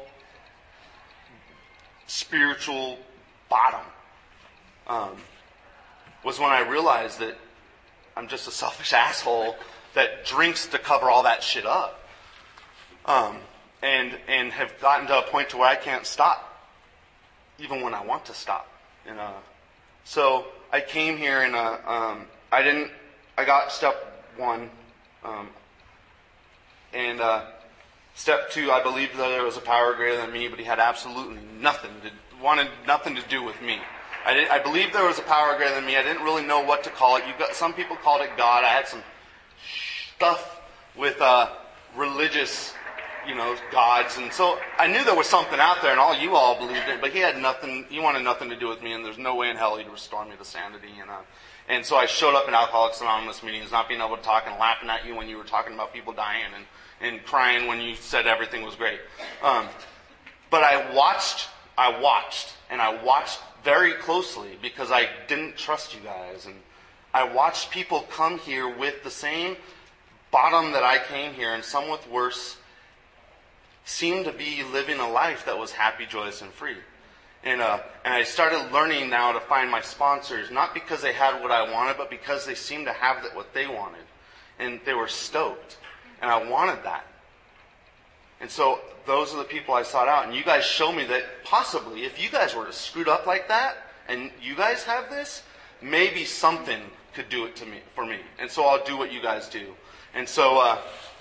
S5: spiritual bottom. Um, was when I realized that I'm just a selfish asshole that drinks to cover all that shit up. Um, and and have gotten to a point to where I can't stop, even when I want to stop. And uh, so I came here and uh, um, I didn't. I got step one, um, and uh, step two. I believed that there was a power greater than me, but he had absolutely nothing to wanted nothing to do with me. I, did, I believed there was a power greater than me. I didn't really know what to call it. You got some people called it God. I had some stuff with uh, religious, you know, gods, and so I knew there was something out there, and all you all believed it. But he had nothing. He wanted nothing to do with me, and there's no way in hell he'd restore me to sanity. And uh, and so I showed up in Alcoholics Anonymous meetings, not being able to talk and laughing at you when you were talking about people dying, and and crying when you said everything was great. Um, but I watched. I watched, and I watched very closely because I didn't trust you guys. And I watched people come here with the same bottom that I came here, and some with worse, seemed to be living a life that was happy, joyous, and free. And uh, and I started learning now to find my sponsors, not because they had what I wanted, but because they seemed to have that what they wanted. And they were stoked. And I wanted that. And so those are the people I sought out. And you guys show me that possibly, if you guys were screwed up like that, and you guys have this, maybe something could do it to me for me. And so I'll do what you guys do. And so uh,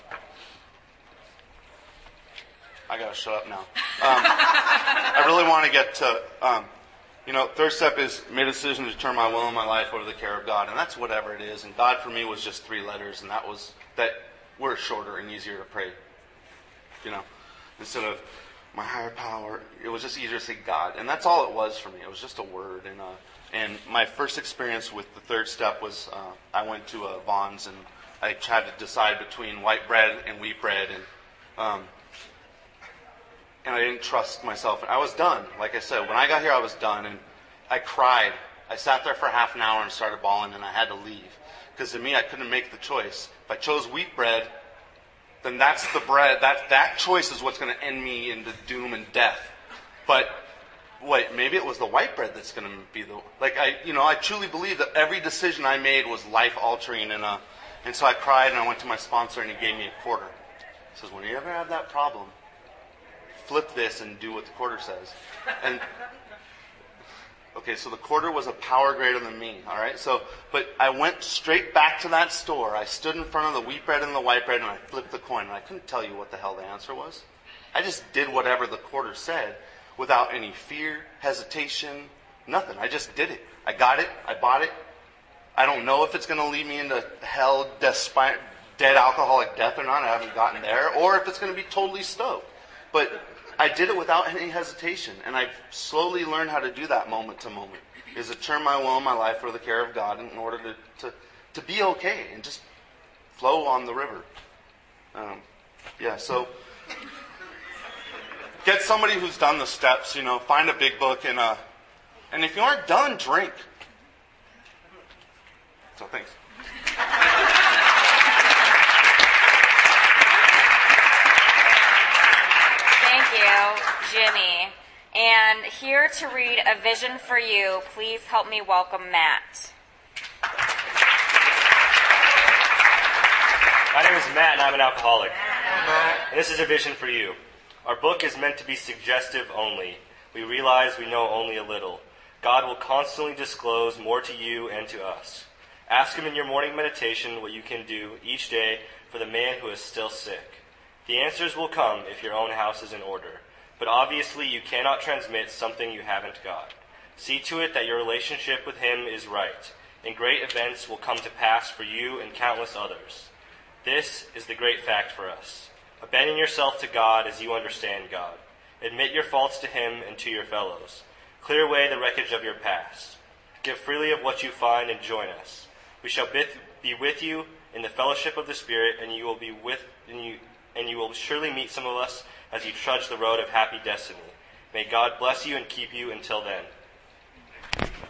S5: I gotta shut up now. Um, I really want to get to, um, you know, third step is made a decision to turn my will and my life over to the care of God. And that's whatever it is. And God for me was just three letters, and that was that were shorter and easier to pray. You know, instead of my higher power, it was just easier to say God. And that's all it was for me. It was just a word. And uh, and my first experience with the third step was uh, I went to uh, Vaughn's, and I had to decide between white bread and wheat bread. And um, and I didn't trust myself. I was done. Like I said, when I got here, I was done. And I cried. I sat there for half an hour and started bawling, and I had to leave. Because to me, I couldn't make the choice. If I chose wheat bread, then that's the bread. That that choice is what's going to end me into doom and death. But wait, maybe it was the white bread that's going to be the like. I you know I truly believe that every decision I made was life altering, and uh, and so I cried, and I went to my sponsor, and he gave me a quarter. He says, when you ever have that problem, flip this and do what the quarter says. And okay, so the quarter was a power greater than me, all right? So, but I went straight back to that store. I stood in front of the wheat bread and the white bread, and I flipped the coin. And I couldn't tell you what the hell the answer was. I just did whatever the quarter said without any fear, hesitation, nothing. I just did it. I got it. I bought it. I don't know if it's going to lead me into hell, despite dead alcoholic death or not. I haven't gotten there. Or if it's going to be totally stoked. But I did it without any hesitation, and I've slowly learned how to do that moment to moment, is to turn my will and my life for the care of God in order to, to, to be okay and just flow on the river. Um, yeah, so get somebody who's done the steps, you know, find a big book, and uh, and if you aren't done, drink. So thanks.
S1: Thank you, Jimmy. And here to read A Vision for You, please help me welcome Matt.
S6: My name is Matt, and I'm an alcoholic. And this is A Vision for You. Our book is meant to be suggestive only. We realize we know only a little. God will constantly disclose more to you and to us. Ask Him in your morning meditation what you can do each day for the man who is still sick. The answers will come if your own house is in order. But obviously you cannot transmit something you haven't got. See to it that your relationship with Him is right, and great events will come to pass for you and countless others. This is the great fact for us. Abandon yourself to God as you understand God. Admit your faults to Him and to your fellows. Clear away the wreckage of your past. Give freely of what you find and join us. We shall be with you in the fellowship of the Spirit, and you will be with and you and you will surely meet some of us as you trudge the road of happy destiny. May God bless you and keep you until then.